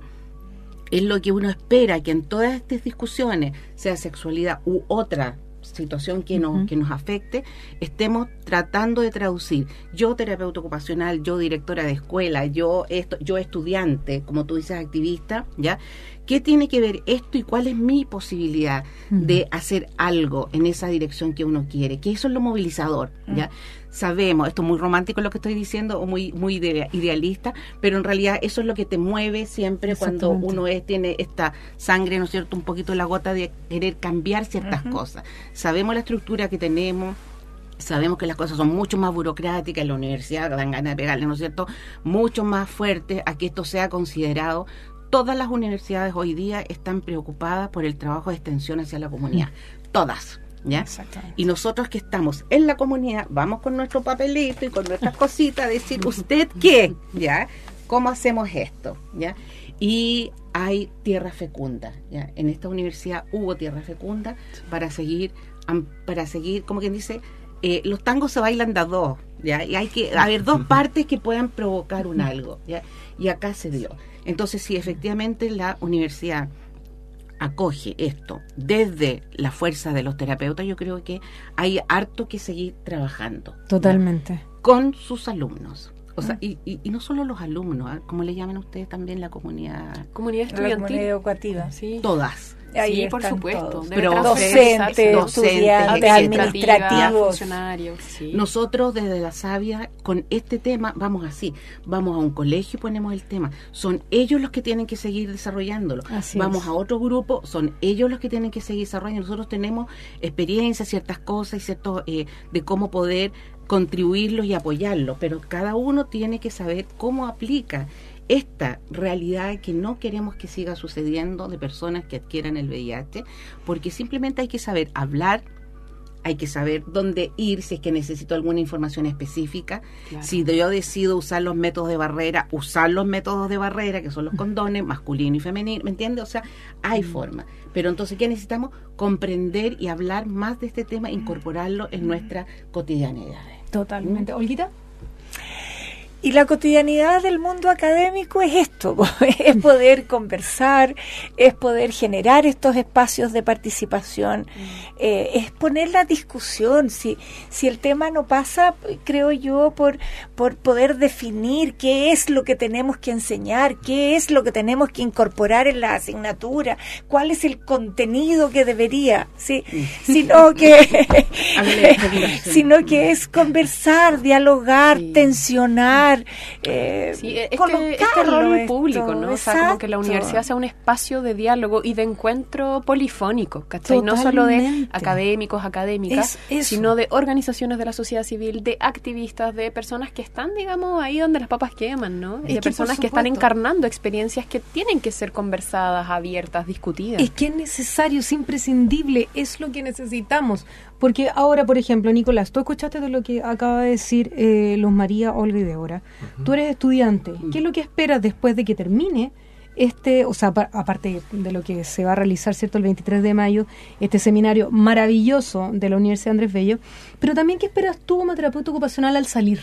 Speaker 5: es lo que uno espera que en todas estas discusiones, sea sexualidad u otra situación que nos,
Speaker 1: Ujú.
Speaker 5: que nos afecte, estemos tratando de traducir. Yo terapeuta ocupacional, yo directora de escuela, yo esto, yo estudiante, como tú dices, activista, ya, ¿qué tiene que ver esto y cuál es mi posibilidad mm. de hacer algo en esa dirección que uno quiere? Que eso es lo movilizador, mm. ¿ya? Sabemos, esto es muy romántico lo que estoy diciendo, o muy muy idealista, pero en realidad eso es lo que te mueve siempre cuando uno es, tiene esta sangre, ¿no es cierto?, un poquito la gota de querer cambiar ciertas uh-huh. cosas. Sabemos la estructura que tenemos, sabemos que las cosas son mucho más burocráticas, en la universidad dan ganas de pegarle, ¿no es cierto?, mucho más fuertes a que esto sea considerado. Todas las universidades hoy día están preocupadas por el trabajo de extensión hacia la comunidad, uh-huh. todas. ¿Ya? Y nosotros que estamos en la comunidad vamos con nuestro papelito y con nuestras cositas a decir, ¿usted qué? ¿Ya? ¿Cómo hacemos esto? ¿Ya? Y hay tierra fecunda, ¿ya? En esta universidad hubo tierra fecunda para seguir, para seguir, como quien dice, eh, los tangos se bailan de a dos, ¿ya? Y hay que haber dos partes que puedan provocar un algo, ¿ya? Y acá se dio. Entonces, sí, efectivamente la universidad acoge esto desde la fuerza de los terapeutas, yo creo que hay harto que seguir trabajando.
Speaker 1: Totalmente.
Speaker 5: ¿Ya? Con sus alumnos. O sea, y, y, y no solo los alumnos, ¿eh? ¿Cómo le llaman ustedes también la comunidad?
Speaker 2: Comunidad estudiantil.
Speaker 3: La comunidad educativa.
Speaker 5: Sí. Todas.
Speaker 3: Ahí
Speaker 2: sí, por supuesto.
Speaker 5: Pero
Speaker 3: docentes, estudiantes, administrativos,
Speaker 2: funcionarios. Sí.
Speaker 5: Nosotros desde la Savia, con este tema, vamos así, vamos a un colegio y ponemos el tema. Son ellos los que tienen que seguir desarrollándolo.
Speaker 1: Así
Speaker 5: vamos
Speaker 1: es.
Speaker 5: a otro grupo, son ellos los que tienen que seguir desarrollando. Nosotros tenemos experiencia, ciertas cosas y cierto eh, de cómo poder contribuirlos y apoyarlos, pero cada uno tiene que saber cómo aplica esta realidad que no queremos que siga sucediendo de personas que adquieran el V I H, porque simplemente hay que saber hablar, hay que saber dónde ir si es que necesito alguna información específica. Claro. Si yo decido usar los métodos de barrera, usar los métodos de barrera, que son los condones, masculino y femenino, ¿me entiendes? O sea, hay mm. forma. Pero entonces, ¿qué necesitamos? Comprender y hablar más de este tema, incorporarlo en nuestra cotidianidad.
Speaker 1: Totalmente.
Speaker 5: ¿Mm?
Speaker 1: ¿Olguita?
Speaker 3: Y la cotidianidad del mundo académico es esto, es poder conversar, es poder generar estos espacios de participación, mm. eh, es poner la discusión. Si, si el tema no pasa, creo yo, por, por poder definir qué es lo que tenemos que enseñar, qué es lo que tenemos que incorporar en la asignatura, cuál es el contenido que debería, ¿sí? mm. sino que sino que es conversar, dialogar, sí. tensionar. Eh,
Speaker 2: sí, este, este rol esto, público, ¿no? O sea, como que la universidad sea un espacio de diálogo y de encuentro polifónico, ¿cachai? No solo de académicos, académicas, sino de organizaciones de la sociedad civil, de activistas, de personas que están, digamos, ahí donde las papas queman, ¿no? Y de personas que están encarnando experiencias que tienen que ser conversadas, abiertas, discutidas.
Speaker 1: Es que es necesario, es imprescindible, es lo que necesitamos. Porque ahora, por ejemplo, Nicolás, tú escuchaste de lo que acaba de decir eh, Luz María, Olga y Débora. Uh-huh. Tú eres estudiante. ¿Qué es lo que esperas después de que termine este, o sea, pa- aparte de lo que se va a realizar, ¿cierto?, el veintitrés de mayo, este seminario maravilloso de la Universidad Andrés Bello? Pero también, ¿qué esperas tú como terapeuta ocupacional al salir?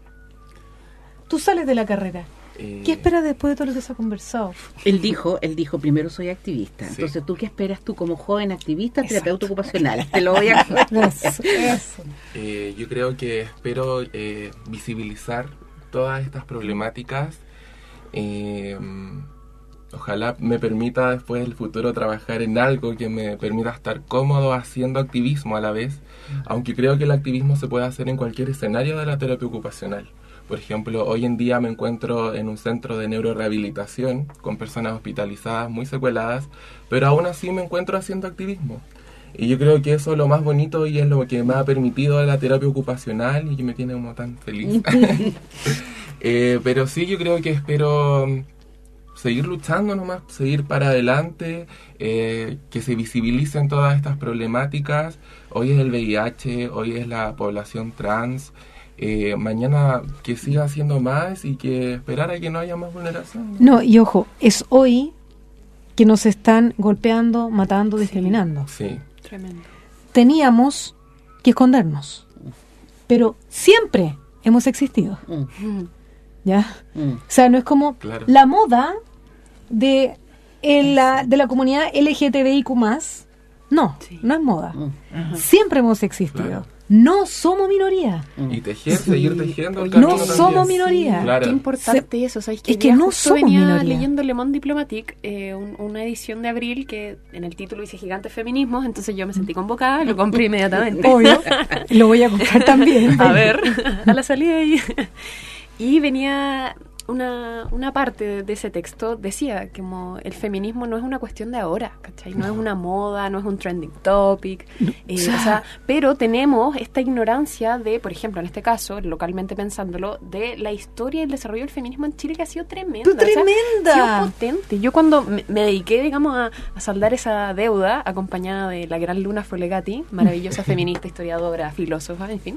Speaker 1: Tú sales de la carrera. ¿Qué esperas después de todo lo que se ha conversado?
Speaker 5: Él dijo, él dijo, primero soy activista. Sí. Entonces, ¿tú qué esperas tú como joven activista, Exacto. terapeuta ocupacional? Te lo voy a
Speaker 1: eso, eso.
Speaker 4: Eh, yo creo que espero eh, visibilizar todas estas problemáticas. Eh, ojalá me permita después del futuro trabajar en algo que me permita estar cómodo haciendo activismo a la vez, aunque creo que el activismo se puede hacer en cualquier escenario de la terapia ocupacional. Por ejemplo, hoy en día me encuentro en un centro de neurorehabilitación con personas hospitalizadas muy secueladas, pero aún así me encuentro haciendo activismo. Y yo creo que eso es lo más bonito y es lo que me ha permitido la terapia ocupacional y que me tiene como tan feliz. eh, pero sí, yo creo que espero seguir luchando nomás, seguir para adelante, eh, que se visibilicen todas estas problemáticas. Hoy es el V I H, hoy es la población trans. Eh, mañana que siga haciendo más y que esperar a que no haya más vulneración.
Speaker 1: No, y ojo, es hoy que nos están golpeando, matando, discriminando.
Speaker 4: Sí.
Speaker 2: Tremendo.
Speaker 1: Teníamos que escondernos, pero siempre hemos existido.
Speaker 5: Mm.
Speaker 1: ¿Ya?
Speaker 5: Mm.
Speaker 1: O sea, no es como
Speaker 4: Claro.
Speaker 1: la moda de, el, la, de la comunidad L G T B I Q más. No,
Speaker 2: Sí.
Speaker 1: no es moda.
Speaker 5: Mm.
Speaker 1: Siempre hemos existido.
Speaker 4: Claro.
Speaker 1: no somos minoría.
Speaker 4: Y tejer, sí. seguir tejiendo.
Speaker 1: El no somos minoría.
Speaker 2: Sí, claro. Qué importante Se, eso. ¿Sabes? Que
Speaker 1: es que no somos
Speaker 2: venía
Speaker 1: minoría.
Speaker 2: leyendo Le Monde Diplomatique, eh, un, una edición de abril que en el título dice Gigantes Feminismos, entonces yo me sentí convocada, lo compré inmediatamente.
Speaker 1: Obvio, lo voy a comprar también.
Speaker 2: A ver, a la salida ahí. Y venía... Una, una parte de, de ese texto decía que como el feminismo no es una cuestión de ahora, ¿cachai? No es una moda, no es un trending topic, eh, o sea, pero tenemos esta ignorancia de, por ejemplo, en este caso, localmente pensándolo, de la historia y el desarrollo del feminismo en Chile que ha sido tremenda.
Speaker 1: ¡Tremenda!
Speaker 2: O sea, ha sido potente. Yo cuando me, me dediqué, digamos, a, a saldar esa deuda, acompañada de la gran Luna Folegati, maravillosa feminista, historiadora, filósofa, en fin,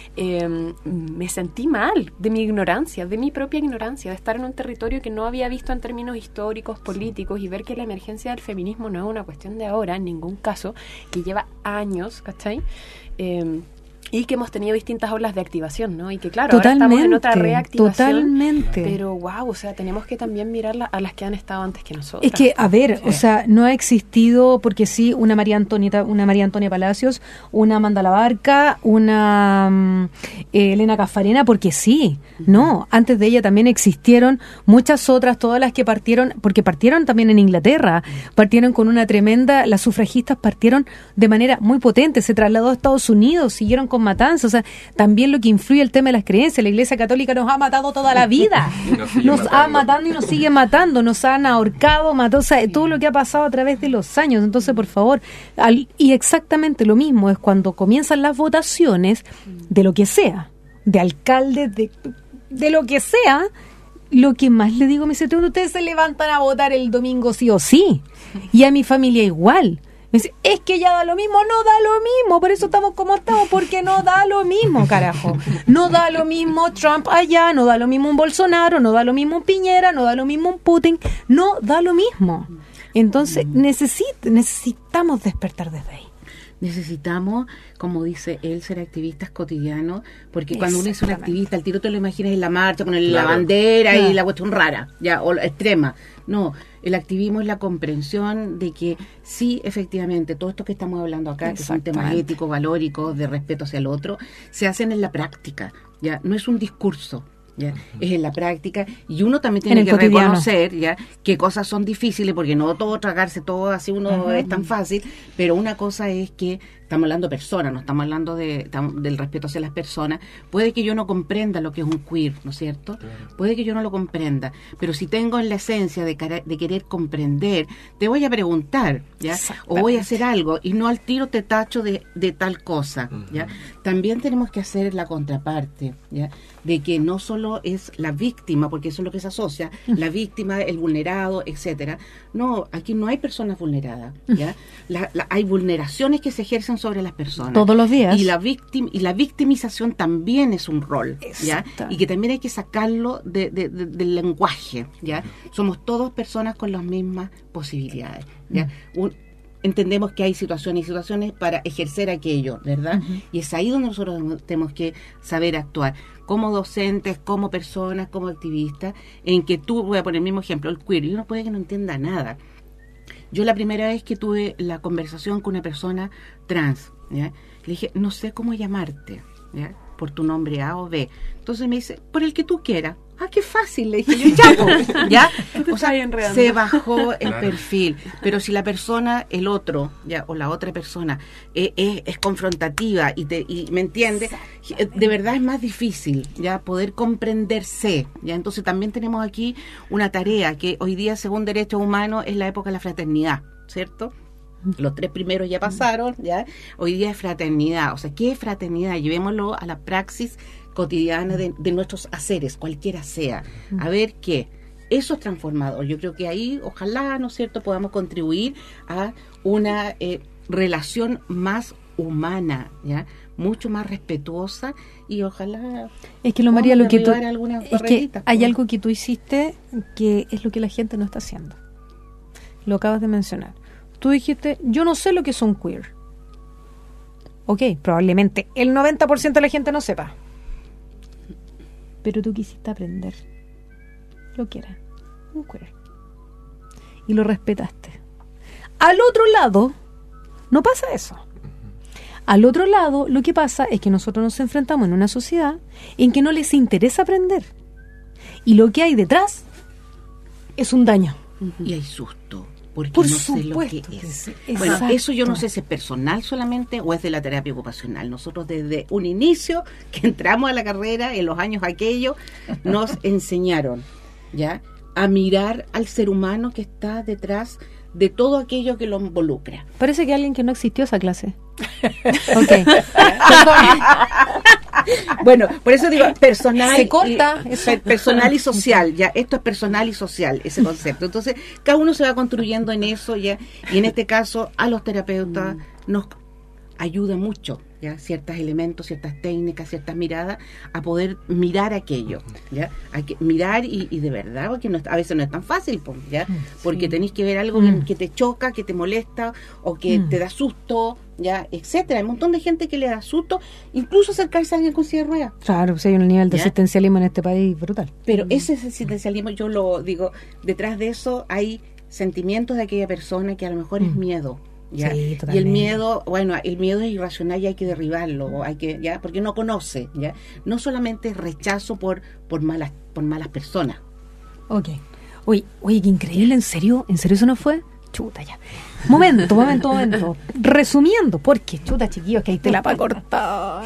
Speaker 2: eh, me sentí mal de mi ignorancia, de mi propia ignorancia, de estar en un territorio que no había visto en términos históricos, políticos, y ver que la emergencia del feminismo no es una cuestión de ahora, en ningún caso, que lleva años, ¿cachai? Eh, y que hemos tenido distintas olas de activación, ¿no? Y que claro,
Speaker 1: totalmente,
Speaker 2: ahora estamos en otra reactivación.
Speaker 1: Totalmente.
Speaker 2: Pero wow, o sea, tenemos que también mirar la, a las que han estado antes que nosotros.
Speaker 1: Es que, a ver,
Speaker 2: sí.
Speaker 1: o sea, no ha existido, porque sí, una María Antonia, una María Antonia Palacios, una Amanda Labarca, una um, eh, Elena Cafarena, porque sí, no, antes de ella también existieron muchas otras, todas las que partieron, porque partieron también en Inglaterra, partieron con una tremenda, las sufragistas partieron de manera muy potente, se trasladó a Estados Unidos, siguieron con matanzas, o sea, también lo que influye el tema de las creencias, la Iglesia Católica nos ha matado toda la vida, nos, nos ha matado y nos sigue matando, nos han ahorcado, matado, o sea, todo lo que ha pasado a través de los años. Entonces, por favor, al, y exactamente lo mismo es cuando comienzan las votaciones de lo que sea, de alcaldes, de, de lo que sea, lo que más le digo, me dice, ustedes se levantan a votar el domingo sí o sí, y a mi familia igual. Me dice, es que ya da lo mismo, no da lo mismo, por eso estamos como estamos, porque no da lo mismo, carajo. No da lo mismo Trump allá, no da lo mismo un Bolsonaro, no da lo mismo un Piñera, no da lo mismo un Putin, no da lo mismo. Entonces, necesit- necesitamos despertar desde ahí.
Speaker 5: Necesitamos, como dice él, ser activistas cotidianos, porque cuando uno es un activista, el tiro te lo imaginas en la marcha, con el,
Speaker 4: claro.
Speaker 5: la bandera
Speaker 1: claro.
Speaker 5: y la cuestión rara, ya, o la extrema. No, el activismo es la comprensión de que sí, efectivamente, todo esto que estamos hablando acá, que son temas éticos, valóricos, de respeto hacia el otro, se hacen en la práctica, ya, no es un discurso. ¿Ya? Es en la práctica, y uno también tiene que cotidiano. reconocer ya qué cosas son difíciles, porque no todo tragarse todo así uno uh-huh. es tan fácil, pero una cosa es que estamos hablando de personas, no estamos hablando de, tam, del respeto hacia las personas. Puede que yo no comprenda lo que es un queer, ¿no es cierto? Claro. Puede que yo no lo comprenda, pero si tengo en la esencia de, cara, de querer comprender, te voy a preguntar, ¿ya? O voy a hacer algo, y no al tiro te tacho de, de tal cosa, uh-huh. ¿ya? También tenemos que hacer la contraparte, ¿ya? De que no solo es la víctima, porque eso es lo que se asocia, uh-huh. la víctima, el vulnerado, etcétera. No, aquí no hay personas vulneradas, ¿ya? La, la, hay vulneraciones que se ejercen sobre las personas.
Speaker 1: Todos los días.
Speaker 5: Y la victim, y la victimización también es un rol, ¿ya? Y que también hay que sacarlo de, de, de, del lenguaje, ¿ya? Somos todos personas con las mismas posibilidades, ¿ya? Uh-huh. Un, entendemos que hay situaciones y situaciones para ejercer aquello, ¿verdad? Uh-huh. Y es ahí donde nosotros tenemos que saber actuar, como docentes, como personas, como activistas, en que tú, voy a poner el mismo ejemplo, el queer, y uno puede que no entienda nada. Yo la primera vez que tuve la conversación con una persona trans, ¿ya? Le dije, no sé cómo llamarte, ¿ya? Por tu nombre A o B. Entonces me dice, por el que tú quieras. Ah, qué fácil, le dije yo, llamo, ¿ya? O sea, se bajó el claro. perfil. Pero si la persona, el otro, ya, o la otra persona, eh, es, es confrontativa y te y me entiende, de verdad es más difícil, ya, poder comprenderse, ya. Entonces también tenemos aquí una tarea que hoy día, según derechos humanos, es la época de la fraternidad, ¿cierto? Los tres primeros ya pasaron, ya. Hoy día es fraternidad. O sea, ¿qué es fraternidad? Llevémoslo a la praxis cotidiana de, de nuestros haceres, cualquiera sea. A ver qué. Eso es transformador. Yo creo que ahí, ojalá, ¿no es cierto?, podamos contribuir a una eh, relación más humana, ¿ya? Mucho más respetuosa, y ojalá...
Speaker 1: Es que lo María, lo que tú...
Speaker 5: Es
Speaker 1: que hay algo que tú hiciste que es lo que la gente no está haciendo. Lo acabas de mencionar. Tú dijiste, yo no sé lo que es un queer. Ok, probablemente el noventa por ciento de la gente no sepa. Pero tú quisiste aprender lo que era un queer. Y lo respetaste. Al otro lado, no pasa eso. Al otro lado, lo que pasa es que nosotros nos enfrentamos en una sociedad en que no les interesa aprender. Y lo que hay detrás es un daño.
Speaker 5: Y hay susto. Porque
Speaker 1: Por
Speaker 5: no sé lo
Speaker 1: supuesto
Speaker 5: que
Speaker 1: que
Speaker 5: es.
Speaker 1: sí.
Speaker 5: Bueno,
Speaker 1: Exacto.
Speaker 5: eso yo no sé si es personal solamente o es de la terapia ocupacional. Nosotros desde un inicio que entramos a la carrera, en los años aquellos, nos enseñaron, ¿ya?, a mirar al ser humano que está detrás de todo aquello que lo involucra.
Speaker 1: Parece que alguien que no existió esa clase. Ok.
Speaker 5: Bueno, por eso digo personal,
Speaker 1: Se corta,
Speaker 5: y,
Speaker 1: eso.
Speaker 5: per- personal y social, ya esto es personal y social, ese concepto. Entonces, cada uno se va construyendo en eso, ya, y en este caso a los terapeutas nos ayuda mucho, ya, ciertos elementos, ciertas técnicas, ciertas miradas, a poder mirar aquello, ya, hay que mirar y, y de verdad, porque no es- a veces no es tan fácil, pues, ya, porque tenéis que ver algo
Speaker 1: Mm.
Speaker 5: que, que te choca, que te molesta o que
Speaker 1: Mm.
Speaker 5: te da susto, ya, etcétera. Hay un montón de gente que le da susto, incluso acercarse a alguien con silla de ruedas.
Speaker 1: Claro, pues hay un nivel de
Speaker 5: ¿Ya?
Speaker 1: asistencialismo en este país brutal.
Speaker 5: Pero ese existencialismo, yo lo digo, detrás de eso hay sentimientos de aquella persona que a lo mejor es
Speaker 1: Mm.
Speaker 5: miedo. ¿ya?
Speaker 1: Sí,
Speaker 5: Y el
Speaker 1: totalmente.
Speaker 5: miedo, bueno, el miedo es irracional y hay que derribarlo, hay que, ya, porque no conoce, ya. No solamente es rechazo por por malas por malas personas.
Speaker 1: Ok. Oye, oye, qué increíble, ¿en serio? ¿En serio eso no fue? Chuta, ya. Momento, momento, momento. Resumiendo, porque chuta, chiquillos, que hay tela para cortar.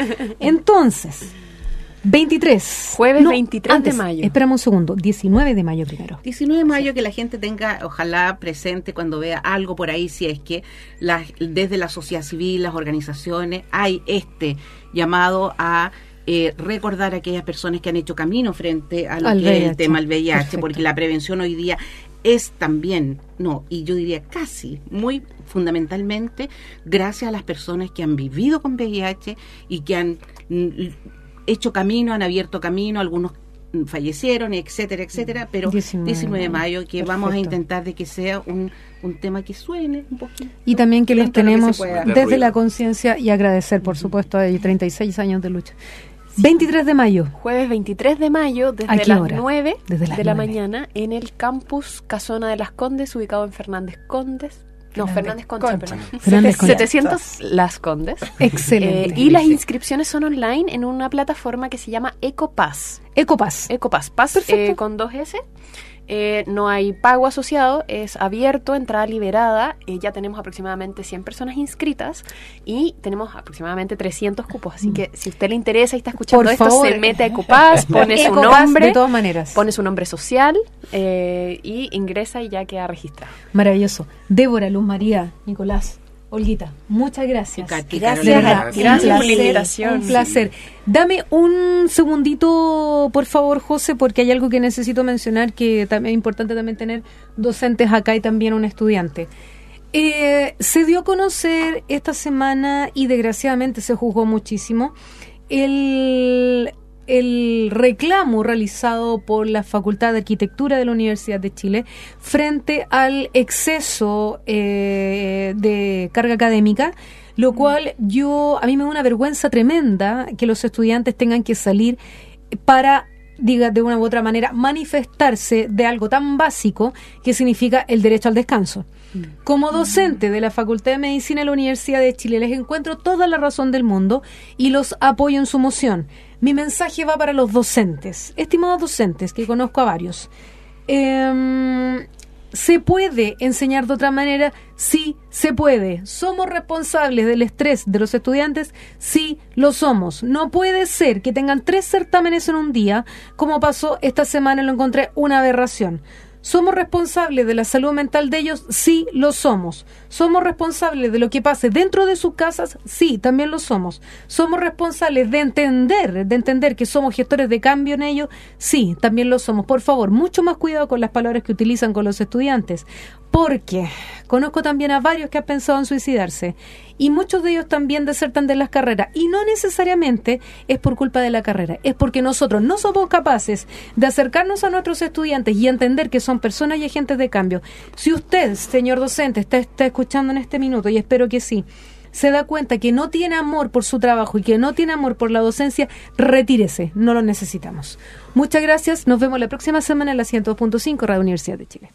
Speaker 1: Entonces, veintitrés.
Speaker 2: Jueves veintitrés
Speaker 1: antes,
Speaker 2: de mayo.
Speaker 1: Espérame un segundo, diecinueve de mayo primero.
Speaker 5: diecinueve de mayo, que la gente tenga, ojalá presente cuando vea algo por ahí, si es que la- desde la sociedad civil, las organizaciones, hay este llamado a eh, recordar a aquellas personas que han hecho camino frente a lo
Speaker 1: Al
Speaker 5: que es
Speaker 1: V I H.
Speaker 5: el tema del V I H,
Speaker 1: Perfecto.
Speaker 5: porque la prevención hoy día es también, no, y yo diría casi, muy fundamentalmente, gracias a las personas que han vivido con V I H y que han mm, hecho camino, han abierto camino, algunos mm, fallecieron, etcétera, etcétera, pero
Speaker 1: diecinueve
Speaker 5: diecinueve de mayo, que vamos a
Speaker 1: Perfecto.
Speaker 5: intentar de que sea un, un tema que suene un poquito.
Speaker 1: Y también que los
Speaker 5: dentro de lo
Speaker 1: tenemos
Speaker 5: se pueda.
Speaker 4: De
Speaker 1: desde
Speaker 4: ruido.
Speaker 1: la conciencia y agradecer, por supuesto, hay treinta y seis años de lucha. veintitrés de mayo.
Speaker 2: Jueves veintitrés de mayo,
Speaker 1: ¿A
Speaker 2: desde
Speaker 1: qué
Speaker 2: las
Speaker 1: hora?
Speaker 2: nueve
Speaker 1: Desde las
Speaker 2: de la
Speaker 1: nueve.
Speaker 2: mañana, en el campus Casona de las Condes, ubicado en Fernández Condes. No,
Speaker 1: Fernández
Speaker 2: Fernández Concha,
Speaker 3: Concha.
Speaker 2: perdón.
Speaker 1: Fernández Concha.
Speaker 2: setecientos Las Condes.
Speaker 1: Excelente.
Speaker 2: Eh, y las inscripciones son online en una plataforma que se llama Ecopass.
Speaker 1: Ecopass.
Speaker 2: Ecopass, Pass
Speaker 1: Perfecto.
Speaker 2: eh, con dos S. Eh, no hay pago asociado, es abierto, entrada liberada. Eh, ya tenemos aproximadamente cien personas inscritas y tenemos aproximadamente trescientos cupos. Así que si a usted le interesa y está escuchando
Speaker 1: Por
Speaker 2: esto,
Speaker 1: favor.
Speaker 2: se mete a Ecopass, pone su
Speaker 1: Ecopass,
Speaker 2: nombre,
Speaker 1: de todas maneras.
Speaker 2: pone su nombre social eh, y ingresa y ya queda registrado.
Speaker 1: Maravilloso. Débora, Luz María, Nicolás, Olguita, muchas gracias.
Speaker 5: Katy,
Speaker 3: Gracias
Speaker 5: Carolina.
Speaker 3: a ti.
Speaker 2: Gracias
Speaker 1: Un
Speaker 2: por la
Speaker 1: placer,
Speaker 2: invitación.
Speaker 1: Un placer. Dame un segundito, por favor, José, porque hay algo que necesito mencionar, que también es importante también tener docentes acá y también un estudiante. Eh, se dio a conocer esta semana, y desgraciadamente se juzgó muchísimo, el, el reclamo realizado por la Facultad de Arquitectura de la Universidad de Chile frente al exceso eh, de carga académica, lo cual yo a mí me da una vergüenza tremenda que los estudiantes tengan que salir para, diga de una u otra manera, manifestarse de algo tan básico que significa el derecho al descanso. Como docente de la Facultad de Medicina de la Universidad de Chile, les encuentro toda la razón del mundo y los apoyo en su moción. Mi mensaje va para los docentes, estimados docentes, que conozco a varios. Eh, ¿Se puede enseñar de otra manera? Sí, se puede. ¿Somos responsables del estrés de los estudiantes? Sí, lo somos. No puede ser que tengan tres certámenes en un día, como pasó esta semana, lo encontré una aberración. ¿Somos responsables de la salud mental de ellos? Sí, lo somos. ¿Somos responsables de lo que pase dentro de sus casas? Sí, también lo somos. ¿Somos responsables de entender, de entender que somos gestores de cambio en ellos? Sí, también lo somos. Por favor, mucho más cuidado con las palabras que utilizan con los estudiantes, porque conozco también a varios que han pensado en suicidarse y muchos de ellos también desertan de las carreras, y no necesariamente es por culpa de la carrera, es porque nosotros no somos capaces de acercarnos a nuestros estudiantes y entender que son personas y agentes de cambio. Si usted, señor docente, está, está escuchando en este minuto, y espero que sí, se da cuenta que no tiene amor por su trabajo y que no tiene amor por la docencia, retírese, no lo necesitamos. Muchas gracias, nos vemos la próxima semana en la ciento dos punto cinco Radio Universidad de Chile.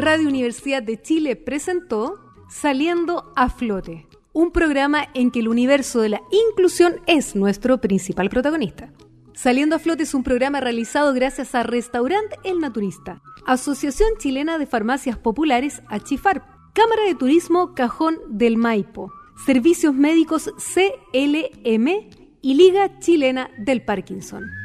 Speaker 1: Radio Universidad de Chile presentó Saliendo a Flote, un programa en que el universo de la inclusión es nuestro principal protagonista. Saliendo a Flote es un programa realizado gracias a Restaurante El Naturista, Asociación Chilena de Farmacias Populares Achifarp, Cámara de Turismo Cajón del Maipo, Servicios Médicos C L M y Liga Chilena del Parkinson.